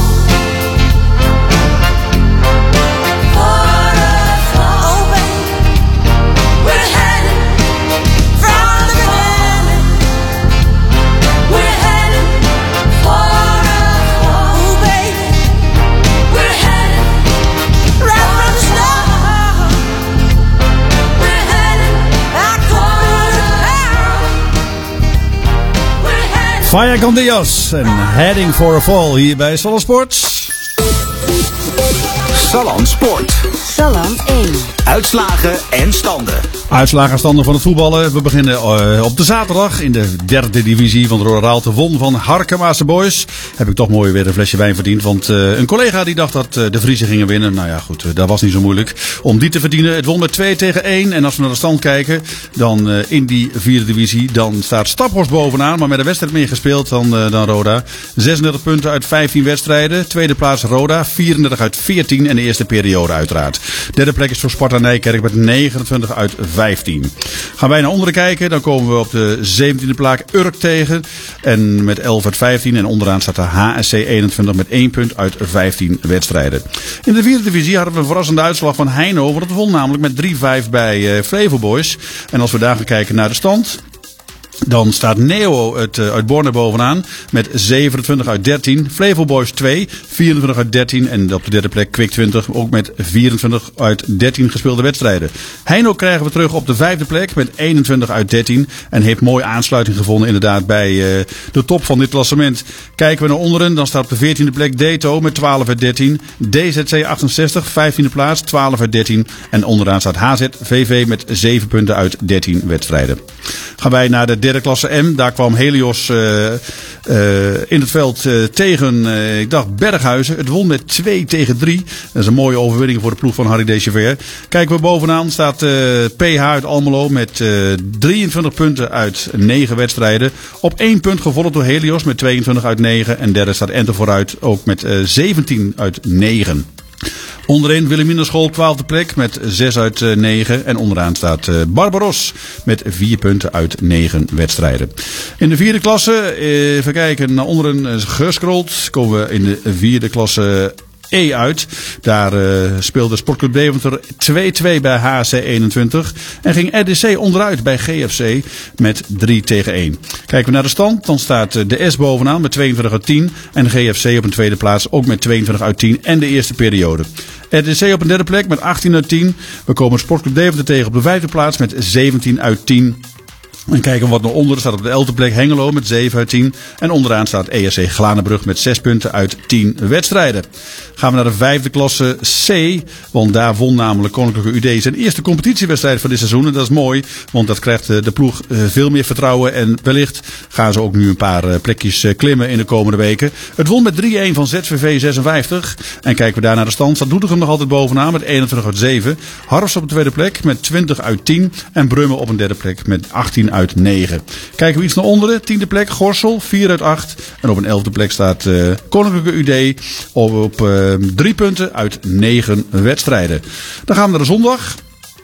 For a fall. Oh, baby, we're headed from the beginning. We're headed for a fall. Oh, baby, we're headed right from the start. We're headed back for a fall. We're headed. Faya Candias en Heading for a Fall hier bij Salland Sport. Salland Sport. Salland één. Uitslagen en standen. Uitslagen en standen van het voetballen. We beginnen uh, op de zaterdag in de derde divisie van de Rode Raalte won van Harkemaase Boys. Heb ik toch mooi weer een flesje wijn verdiend. Want uh, een collega die dacht dat uh, de Vriezen gingen winnen. Nou ja goed, uh, dat was niet zo moeilijk om die te verdienen. Het won met twee tegen één. En als we naar de stand kijken, dan uh, in die vierde divisie, dan staat Staphorst bovenaan. Maar met een wedstrijd meer gespeeld dan, uh, dan Roda. zesendertig punten uit vijftien wedstrijden. Tweede plaats Roda, vierendertig uit veertien. En de eerste periode uiteraard. Derde plek is voor Sparta Nijkerk met negenentwintig uit vijftien. Gaan wij naar onderen kijken, dan komen we op de zeventiende plek Urk tegen. En met elf uit vijftien. En onderaan staat de H S C eenentwintig met één punt uit vijftien wedstrijden. In de vierde divisie hadden we een verrassende uitslag van Heinover. Dat won namelijk met drie vijf bij uh, Flevo Boys. En als we daar gaan kijken naar de stand, Dan staat Neo uit, uh, uit Borne bovenaan met zevenentwintig uit dertien. Flevo Boys twee, vierentwintig uit dertien. En op de derde plek Quick twintig, ook met vierentwintig uit dertien gespeelde wedstrijden. Heino krijgen we terug op de vijfde plek met eenentwintig uit dertien. En heeft mooie aansluiting gevonden inderdaad bij uh, de top van dit klassement. Kijken we naar onderen, dan staat op de veertiende plek Deto met twaalf uit dertien. D Z C achtenzestig, vijftiende plaats, twaalf uit dertien. En onderaan staat H Z V V met zeven punten uit dertien wedstrijden. Gaan wij naar de derde klasse M. Daar kwam Helios uh, uh, in het veld uh, tegen, uh, ik dacht, Berghuizen. Het won met twee tegen drie. Dat is een mooie overwinning voor de ploeg van Harry Dechever. Kijken we bovenaan staat uh, P H uit Almelo met uh, drieëntwintig punten uit negen wedstrijden. Op één punt gevolgd door Helios met tweeëntwintig uit negen. En derde staat Ente vooruit ook met uh, zeventien uit negen. Onderin Wilhelminaschool twaalfde plek met zes uit negen. En onderaan staat Barbaros met vier punten uit negen wedstrijden. In de vierde klasse, even kijken naar onderen gescrolld, komen we in de vierde klasse E uit. Daar uh, speelde Sportclub Deventer twee twee bij H C eenentwintig. En ging R D C onderuit bij G F C met drie tegen één. Kijken we naar de stand. Dan staat de S bovenaan met tweeëntwintig uit tien. En G F C op een tweede plaats ook met tweeëntwintig uit tien. En de eerste periode. R D C op een derde plek met achttien uit tien. We komen Sportclub Deventer tegen op de vijfde plaats met zeventien uit tien. En kijken wat naar onder. Er staat op de elfde plek Hengelo met zeven uit tien. En onderaan staat E S C Glanenbrug met zes punten uit tien wedstrijden. Gaan we naar de vijfde klasse C. Want daar won namelijk Koninklijke U D zijn eerste competitiewedstrijd van dit seizoen. En dat is mooi. Want dat krijgt de ploeg veel meer vertrouwen. En wellicht gaan ze ook nu een paar plekjes klimmen in de komende weken. Het won met drie-een van Z V V zesenvijftig. En kijken we daar naar de stand. Staat Doetinchem nog altijd bovenaan met eenentwintig uit zeven. Harfs op de tweede plek met twintig uit tien. En Brummen op een derde plek met achttien uit negen. Kijken we iets naar onderen. Tiende plek Gorssel, vier uit acht. En op een elfde plek staat uh, Koninklijke U D op, op uh, drie punten uit negen wedstrijden. Dan gaan we naar de zondag.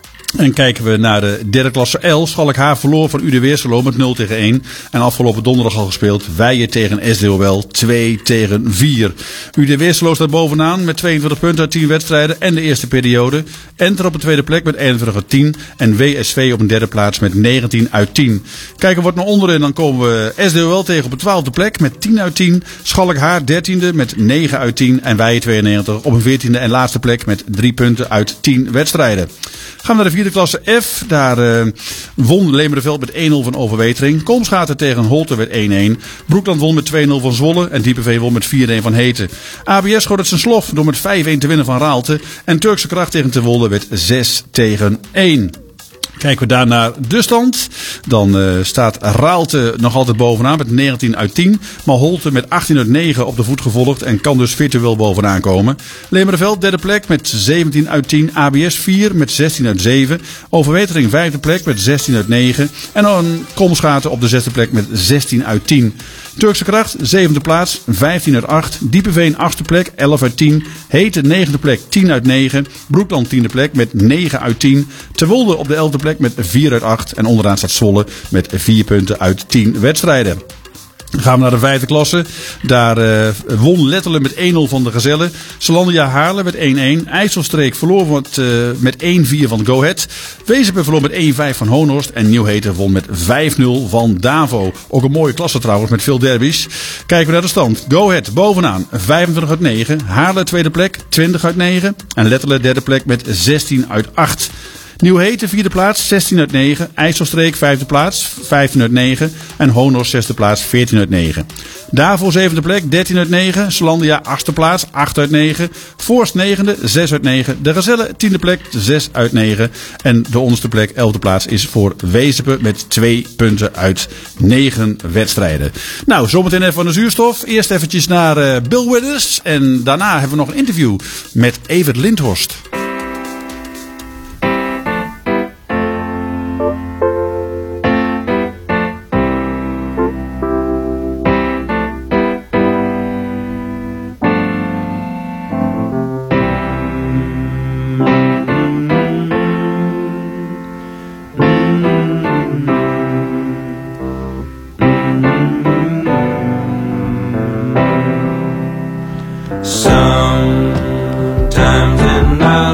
En kijken we naar de derde klasse L. Schalk H verloor van U D Weerselo met nul tegen één. En afgelopen donderdag al gespeeld. Weijen tegen S D O L twee tegen vier. U D Weerselo staat bovenaan met tweeëntwintig punten uit tien wedstrijden. En de eerste periode. Enter op een tweede plek met eenentwintig uit tien. En W S V op een derde plaats met negentien uit tien. Kijken we wat naar onderen. Dan komen we S D O L tegen op een twaalfde plek met tien uit tien. Schalk H dertiende met negen uit tien. En Weijen tweeënnegentig op een veertiende en laatste plek met drie punten uit tien wedstrijden. Gaan we naar de vierde klasse F. Daar uh, won Lemerenveld met één nul van Overwetering. Komschaten tegen Holte werd één-een. Broekland won met twee nul van Zwolle. En Diepeveen won met vier-een van Heten. A B S schoot het zijn slof door met vijf-een te winnen van Raalte. En Turkse Kracht tegen Terwolde werd zes tegen één. Kijken we daar naar de stand. Dan uh, staat Raalte nog altijd bovenaan met negentien uit tien. Maar Holte met achttien uit negen op de voet gevolgd. En kan dus virtueel bovenaan komen. Lemerenveld derde plek met zeventien uit tien. A B S vier met zestien uit zeven. Overwetering vijfde plek met zestien uit negen. En dan Komschaten op de zesde plek met zestien uit tien. Turkse Kracht zevende plaats, vijftien uit acht. Diepeveen achtste plek, elf uit tien. Heten negende plek, tien uit negen. Broekland tiende plek met negen uit tien. Terwolde op de elfde plek met vier uit acht. En onderaan staat Zwolle met vier punten uit tien wedstrijden. Dan gaan we naar de vijfde klasse. Daar uh, won letterlijk met één nul van de Gezellen. Salandia Haarlem met één-een. IJsselstreek verloor met, uh, met één-vier van Go Ahead. Wezenpen verloor met één-vijf van Hoonhorst. En Nieuwheten won met vijf nul van Davo. Ook een mooie klasse trouwens met veel derbies. Kijken we naar de stand. Go Ahead bovenaan vijfentwintig uit negen. Haarlem tweede plek twintig uit negen. En letterlijk derde plek met zestien uit acht. Nieuwheten vierde plaats, zestien uit negen. IJsselstreek vijfde plaats, vijftien uit negen. En Hoonhorst zesde plaats, veertien uit negen. Davo zevende plek, dertien uit negen. Salandia achtste plaats, acht uit negen. Voorst negende, zes uit negen. De Gazelle tiende plek, zes uit negen. En de onderste plek, elfde plaats, is voor Wezenpen met twee punten uit negen wedstrijden. Nou, zometeen even van de zuurstof. Eerst eventjes naar uh, Bill Withers. En daarna hebben we nog een interview met Evert Lindhorst. Sometimes at night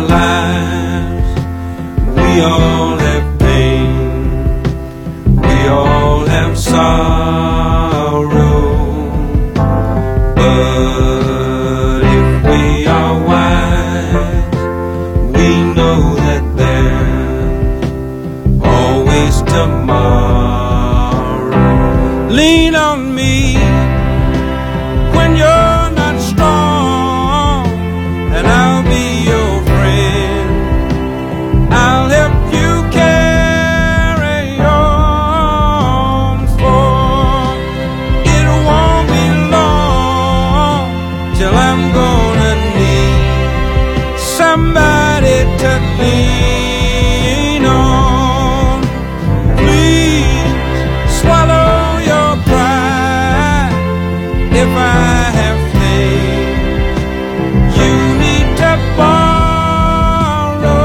Lean on me when you're not strong, and I'll be your friend. I'll help you carry on, for it won't be long till I'm gonna need somebody to lean on. Please swallow your pride if I have faith. You need to borrow,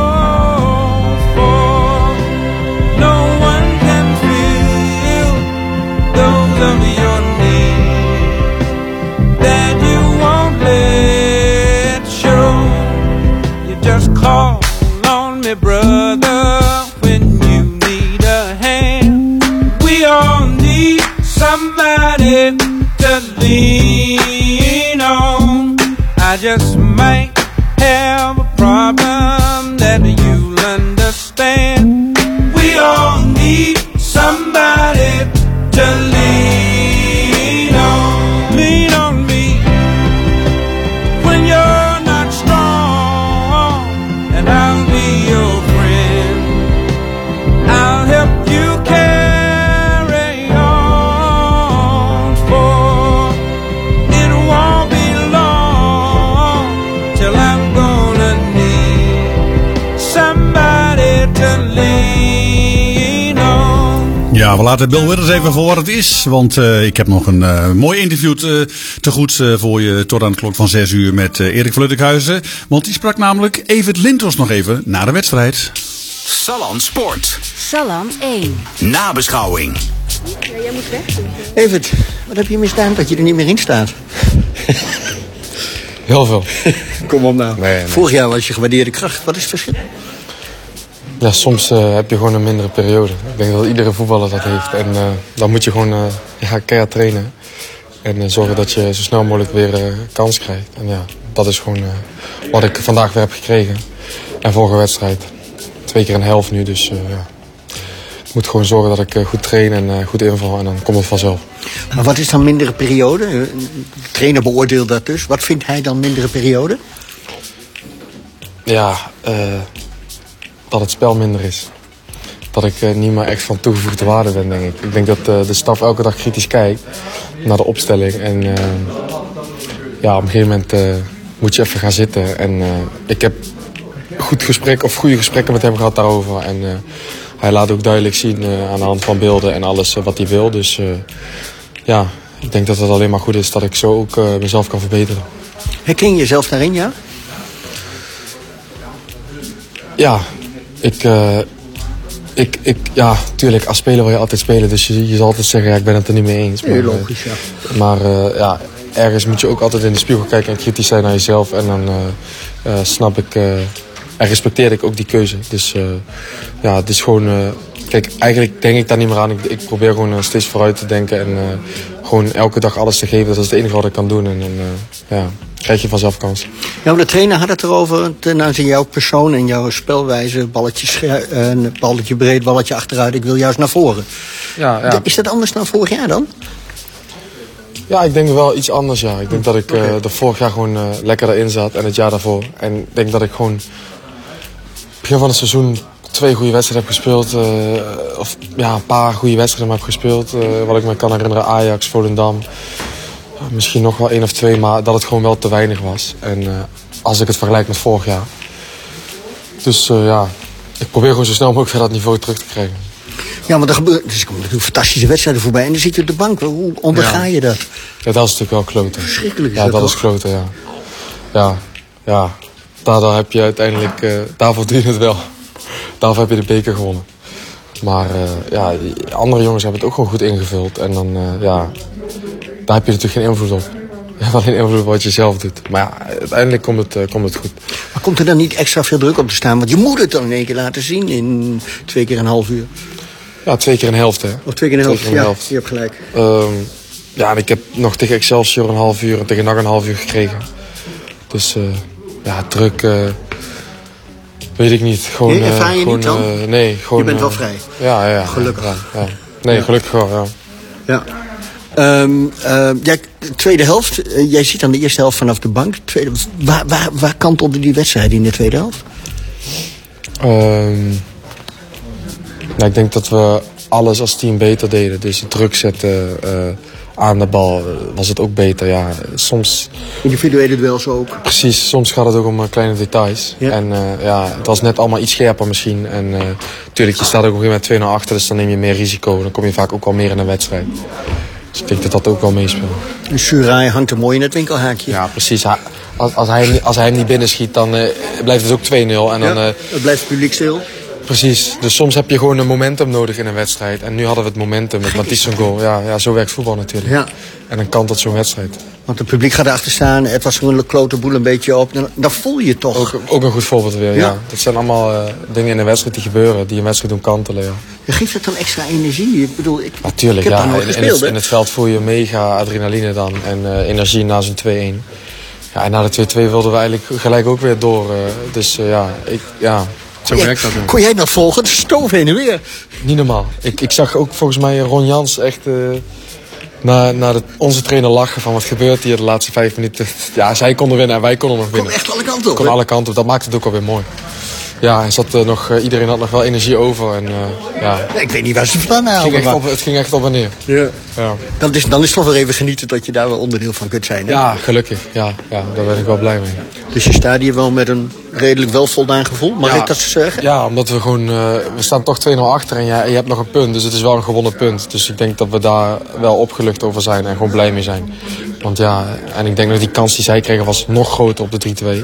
for no one can fill those of your needs that you won't let show. You just call on me, brother, when you need a hand. We all need somebody to lean on. I just might have a problem that you'll understand. We all need somebody to lean on. Lean on me when you're not strong, and I'll be your friend. I'll help you carry on, for it won't be long till I'm gonna need somebody to lean on. Ja, we laten Bill Withers even voor wat het is. Want uh, ik heb nog een uh, mooi interview te, te goed uh, voor je tot aan de klok van zes uur met uh, Erik van Luttekhuizen. Want die sprak namelijk Evert Lindros nog even na de wedstrijd. Salland Sport. Salland één. Nabeschouwing. Ja, jij moet weg. Evert, wat heb je misdaan dat je er niet meer in staat? Heel veel. Kom op nou. Nee, nee. Vorig jaar was je gewaardeerde kracht. Wat is het verschil? Ja, soms uh, heb je gewoon een mindere periode. Ik denk dat iedere voetballer dat heeft. En uh, dan moet je gewoon uh, ja, keihard trainen. En uh, zorgen dat je zo snel mogelijk weer uh, kans krijgt. En ja, dat is gewoon uh, wat ik vandaag weer heb gekregen. En vorige wedstrijd. Twee keer een helft nu, dus uh, ja. Ik moet gewoon zorgen dat ik uh, goed train en uh, goed inval. En dan komt het vanzelf. Maar wat is dan mindere periode? De trainer beoordeelt dat dus. Wat vindt hij dan mindere periode? Ja, uh, dat het spel minder is. Dat ik uh, niet meer echt van toegevoegde waarde ben, denk ik. Ik denk dat uh, de staf elke dag kritisch kijkt naar de opstelling. En uh, ja, op een gegeven moment uh, moet je even gaan zitten. En uh, ik heb goed gesprek, of goede gesprekken met hem gehad daarover. En uh, hij laat ook duidelijk zien uh, aan de hand van beelden en alles uh, wat hij wil. Dus uh, ja, ik denk dat het alleen maar goed is dat ik zo ook uh, mezelf kan verbeteren. Herken je jezelf daarin, ja? Ja, ik, uh, ik, ik, ja, tuurlijk, als speler wil je altijd spelen. Dus je, je zal altijd zeggen, ja, ik ben het er niet mee eens. Heel logisch, ja. Maar uh, ja, ergens moet je ook altijd in de spiegel kijken en kritisch zijn naar jezelf. En dan uh, uh, snap ik, uh, en respecteer ik ook die keuze. Dus uh, ja, het is gewoon, uh, kijk, eigenlijk denk ik daar niet meer aan. Ik, ik probeer gewoon uh, steeds vooruit te denken en uh, gewoon elke dag alles te geven. Dat is het enige wat ik kan doen. En dan uh, ja, krijg je vanzelf kans. Ja, de trainer had het erover, ten aanzien jouw persoon en jouw spelwijze. Balletje, scher- uh, balletje breed, balletje achteruit. Ik wil juist naar voren. Ja, ja. Is dat anders dan vorig jaar dan? Ja, ik denk wel iets anders, ja. Ik denk dat ik uh, er vorig jaar gewoon uh, lekker erin zat en het jaar daarvoor. En ik denk dat ik gewoon begin van het seizoen twee goede wedstrijden heb gespeeld. Uh, of ja, een paar goede wedstrijden heb gespeeld. Uh, wat ik me kan herinneren, Ajax, Volendam. Uh, misschien nog wel één of twee, maar dat het gewoon wel te weinig was. En uh, als ik het vergelijk met vorig jaar. Dus uh, ja, ik probeer gewoon zo snel mogelijk weer dat niveau terug te krijgen. Ja, maar er gebeuren dus er komen natuurlijk fantastische wedstrijden voorbij. En dan zit je op de bank. Hoe onderga je dat? Ja, dat is natuurlijk wel kloten. Verschrikkelijk is ja, dat dat toch? is kloten, ja. Ja, ja. Daardoor heb je uiteindelijk, uh, daarvoor doe je het wel. Daarvoor heb je de beker gewonnen. Maar uh, ja, die andere jongens hebben het ook gewoon goed ingevuld. En dan, uh, ja, daar heb je natuurlijk geen invloed op. Je hebt alleen invloed op wat je zelf doet. Maar ja, uiteindelijk komt het, uh, komt het goed. Maar komt er dan niet extra veel druk op te staan? Want je moet het dan in één keer laten zien in twee keer een half uur. Ja, twee keer een helft, hè. Of twee keer een helft, keer een ja, helft. je hebt gelijk. Um, ja, en ik heb nog tegen Excelsior een half uur en tegen N A C een half uur gekregen. Dus uh, ja, druk, uh, weet ik niet. Gewoon, nee, ervaar je uh, gewoon, niet dan? Uh, nee, gewoon... Je bent wel uh, vrij? Ja, ja. Gelukkig. Ja, ja. Nee, ja. gelukkig wel, ja. Ja. Um, uh, ja, de tweede helft. Uh, jij ziet aan de eerste helft vanaf de bank. Tweede, waar, waar, waar kantelde die wedstrijd in de tweede helft? Um, nou, ik denk dat we alles als team beter deden. Dus druk zetten uh, aan de bal was het ook beter. Ja, soms... Individuele duels ook. Precies, soms gaat het ook om uh, kleine details. Ja. En uh, ja, het was net allemaal iets scherper misschien. En uh, natuurlijk, je staat ook op een gegeven moment twee nul achter. Dus dan neem je meer risico. Dan kom je vaak ook wel meer in een wedstrijd. Dus ik denk dat dat ook wel meespeelt. Surai hangt er mooi in het winkelhaakje. Ja, precies. Als, als, hij, als hij hem niet binnenschiet, dan uh, blijft het ook twee nul. En dan, ja, uh, het blijft publiek stil. Precies. Dus soms heb je gewoon een momentum nodig in een wedstrijd. En nu hadden we het momentum met Matthijs zo'n goal. Ja, ja, zo werkt voetbal natuurlijk. Ja. En dan kan dat zo'n wedstrijd. Want het publiek gaat erachter staan. Het was een klote boel een beetje op. Dan, dan voel je toch. Ook, ook een goed voorbeeld weer, ja. ja. Dat zijn allemaal uh, dingen in een wedstrijd die gebeuren. Die een wedstrijd doen kantelen, ja. Je geeft het dan extra energie? Ik bedoel, ik, Natuurlijk, ik heb ja. daar nooit In, gespeeld, in, het, in het veld voel je mega adrenaline dan. En uh, energie na zo'n twee-een. Ja, en na de twee-twee wilden we eigenlijk gelijk ook weer door. Uh, dus uh, ja, ik... Ja. Zo kon, jij, kon jij dat volgen? De stoof heen en weer. Niet normaal. Ik, ik zag ook volgens mij Ron Jans echt uh, naar, naar de, onze trainer lachen van wat gebeurt hier de laatste vijf minuten. Ja, zij konden winnen en wij konden nog winnen. Kon echt alle kanten op. Kon alle kanten op. Dat maakt het ook alweer mooi. Ja, hij zat, uh, nog, uh, iedereen had nog wel energie over. En, uh, ja. Ja, ik weet niet waar ze vandaan halen. Het ging echt op, het ging echt op en neer. Ja. Ja. Dan, is, dan is het toch wel even genieten dat je daar wel onderdeel van kunt zijn. Hè? Ja, gelukkig. Ja, ja, daar ben ik wel blij mee. Dus je staat hier wel met een redelijk welvoldaan gevoel, mag ja, ik dat zeggen? Ja, omdat we gewoon... Uh, we staan toch twee nul achter en je, je hebt nog een punt. Dus het is wel een gewonnen punt. Dus ik denk dat we daar wel opgelucht over zijn en gewoon blij mee zijn. Want ja, en ik denk dat die kans die zij kregen was nog groter op de drie-twee.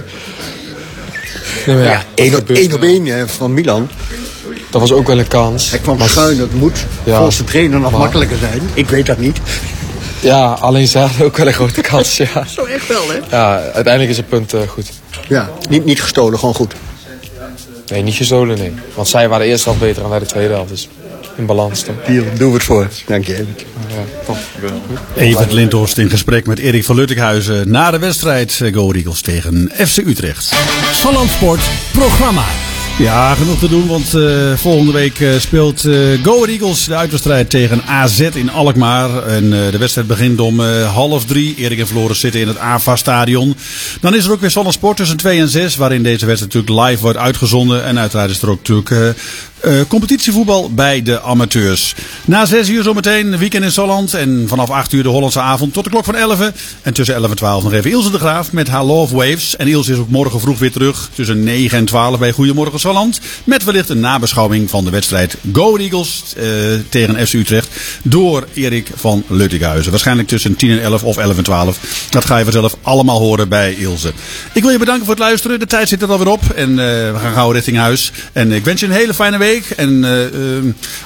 Nee, ja, één op één van Milan. Dat was ook wel een kans. Hij kwam schuin, dat moet ja, volgens de trainer nog maar, makkelijker zijn. Ik weet dat niet. Ja, alleen zij hadden ook wel een grote kans. Ja. Zo echt wel, hè? Ja, uiteindelijk is het punt uh, goed. Ja, niet, niet gestolen, gewoon goed. Nee, niet gestolen, nee. Want zij waren de eerste helft beter dan wij de tweede helft. Dus in balans dan. Hier, doen we het voor. Dank je, Evert. Ja, Evert Lindhorst in gesprek met Erik van Luttikhuizen na de wedstrijd Go Eagles tegen F C Utrecht. Salland Sport programma. Ja, genoeg te doen, want uh, volgende week uh, speelt uh, Go Eagles de uitwedstrijd tegen A Z in Alkmaar. En uh, de wedstrijd begint om uh, half drie. Erik en Floris zitten in het A V A-stadion. Dan is er ook weer Salland Sport tussen twee en zes, waarin deze wedstrijd natuurlijk live wordt uitgezonden. En uiteraard is er ook natuurlijk uh, uh, competitievoetbal bij de amateurs. Na zes uur zometeen weekend in Salland. En vanaf acht uur de Hollandse avond tot de klok van elf. En tussen elf en twaalf nog even Ilse de Graaf met haar Love Waves. En Ilse is ook morgen vroeg weer terug tussen negen en twaalf bij Goedemorgen Salland. Met wellicht een nabeschouwing van de wedstrijd Go Eagles uh, tegen F C Utrecht door Erik van Luttikhuizen. Waarschijnlijk tussen tien en elf of elf en twaalf. Dat ga je vanzelf allemaal horen bij Ilse. Ik wil je bedanken voor het luisteren. De tijd zit er alweer op. En uh, we gaan gauw richting huis. En ik wens je een hele fijne week. En uh, uh,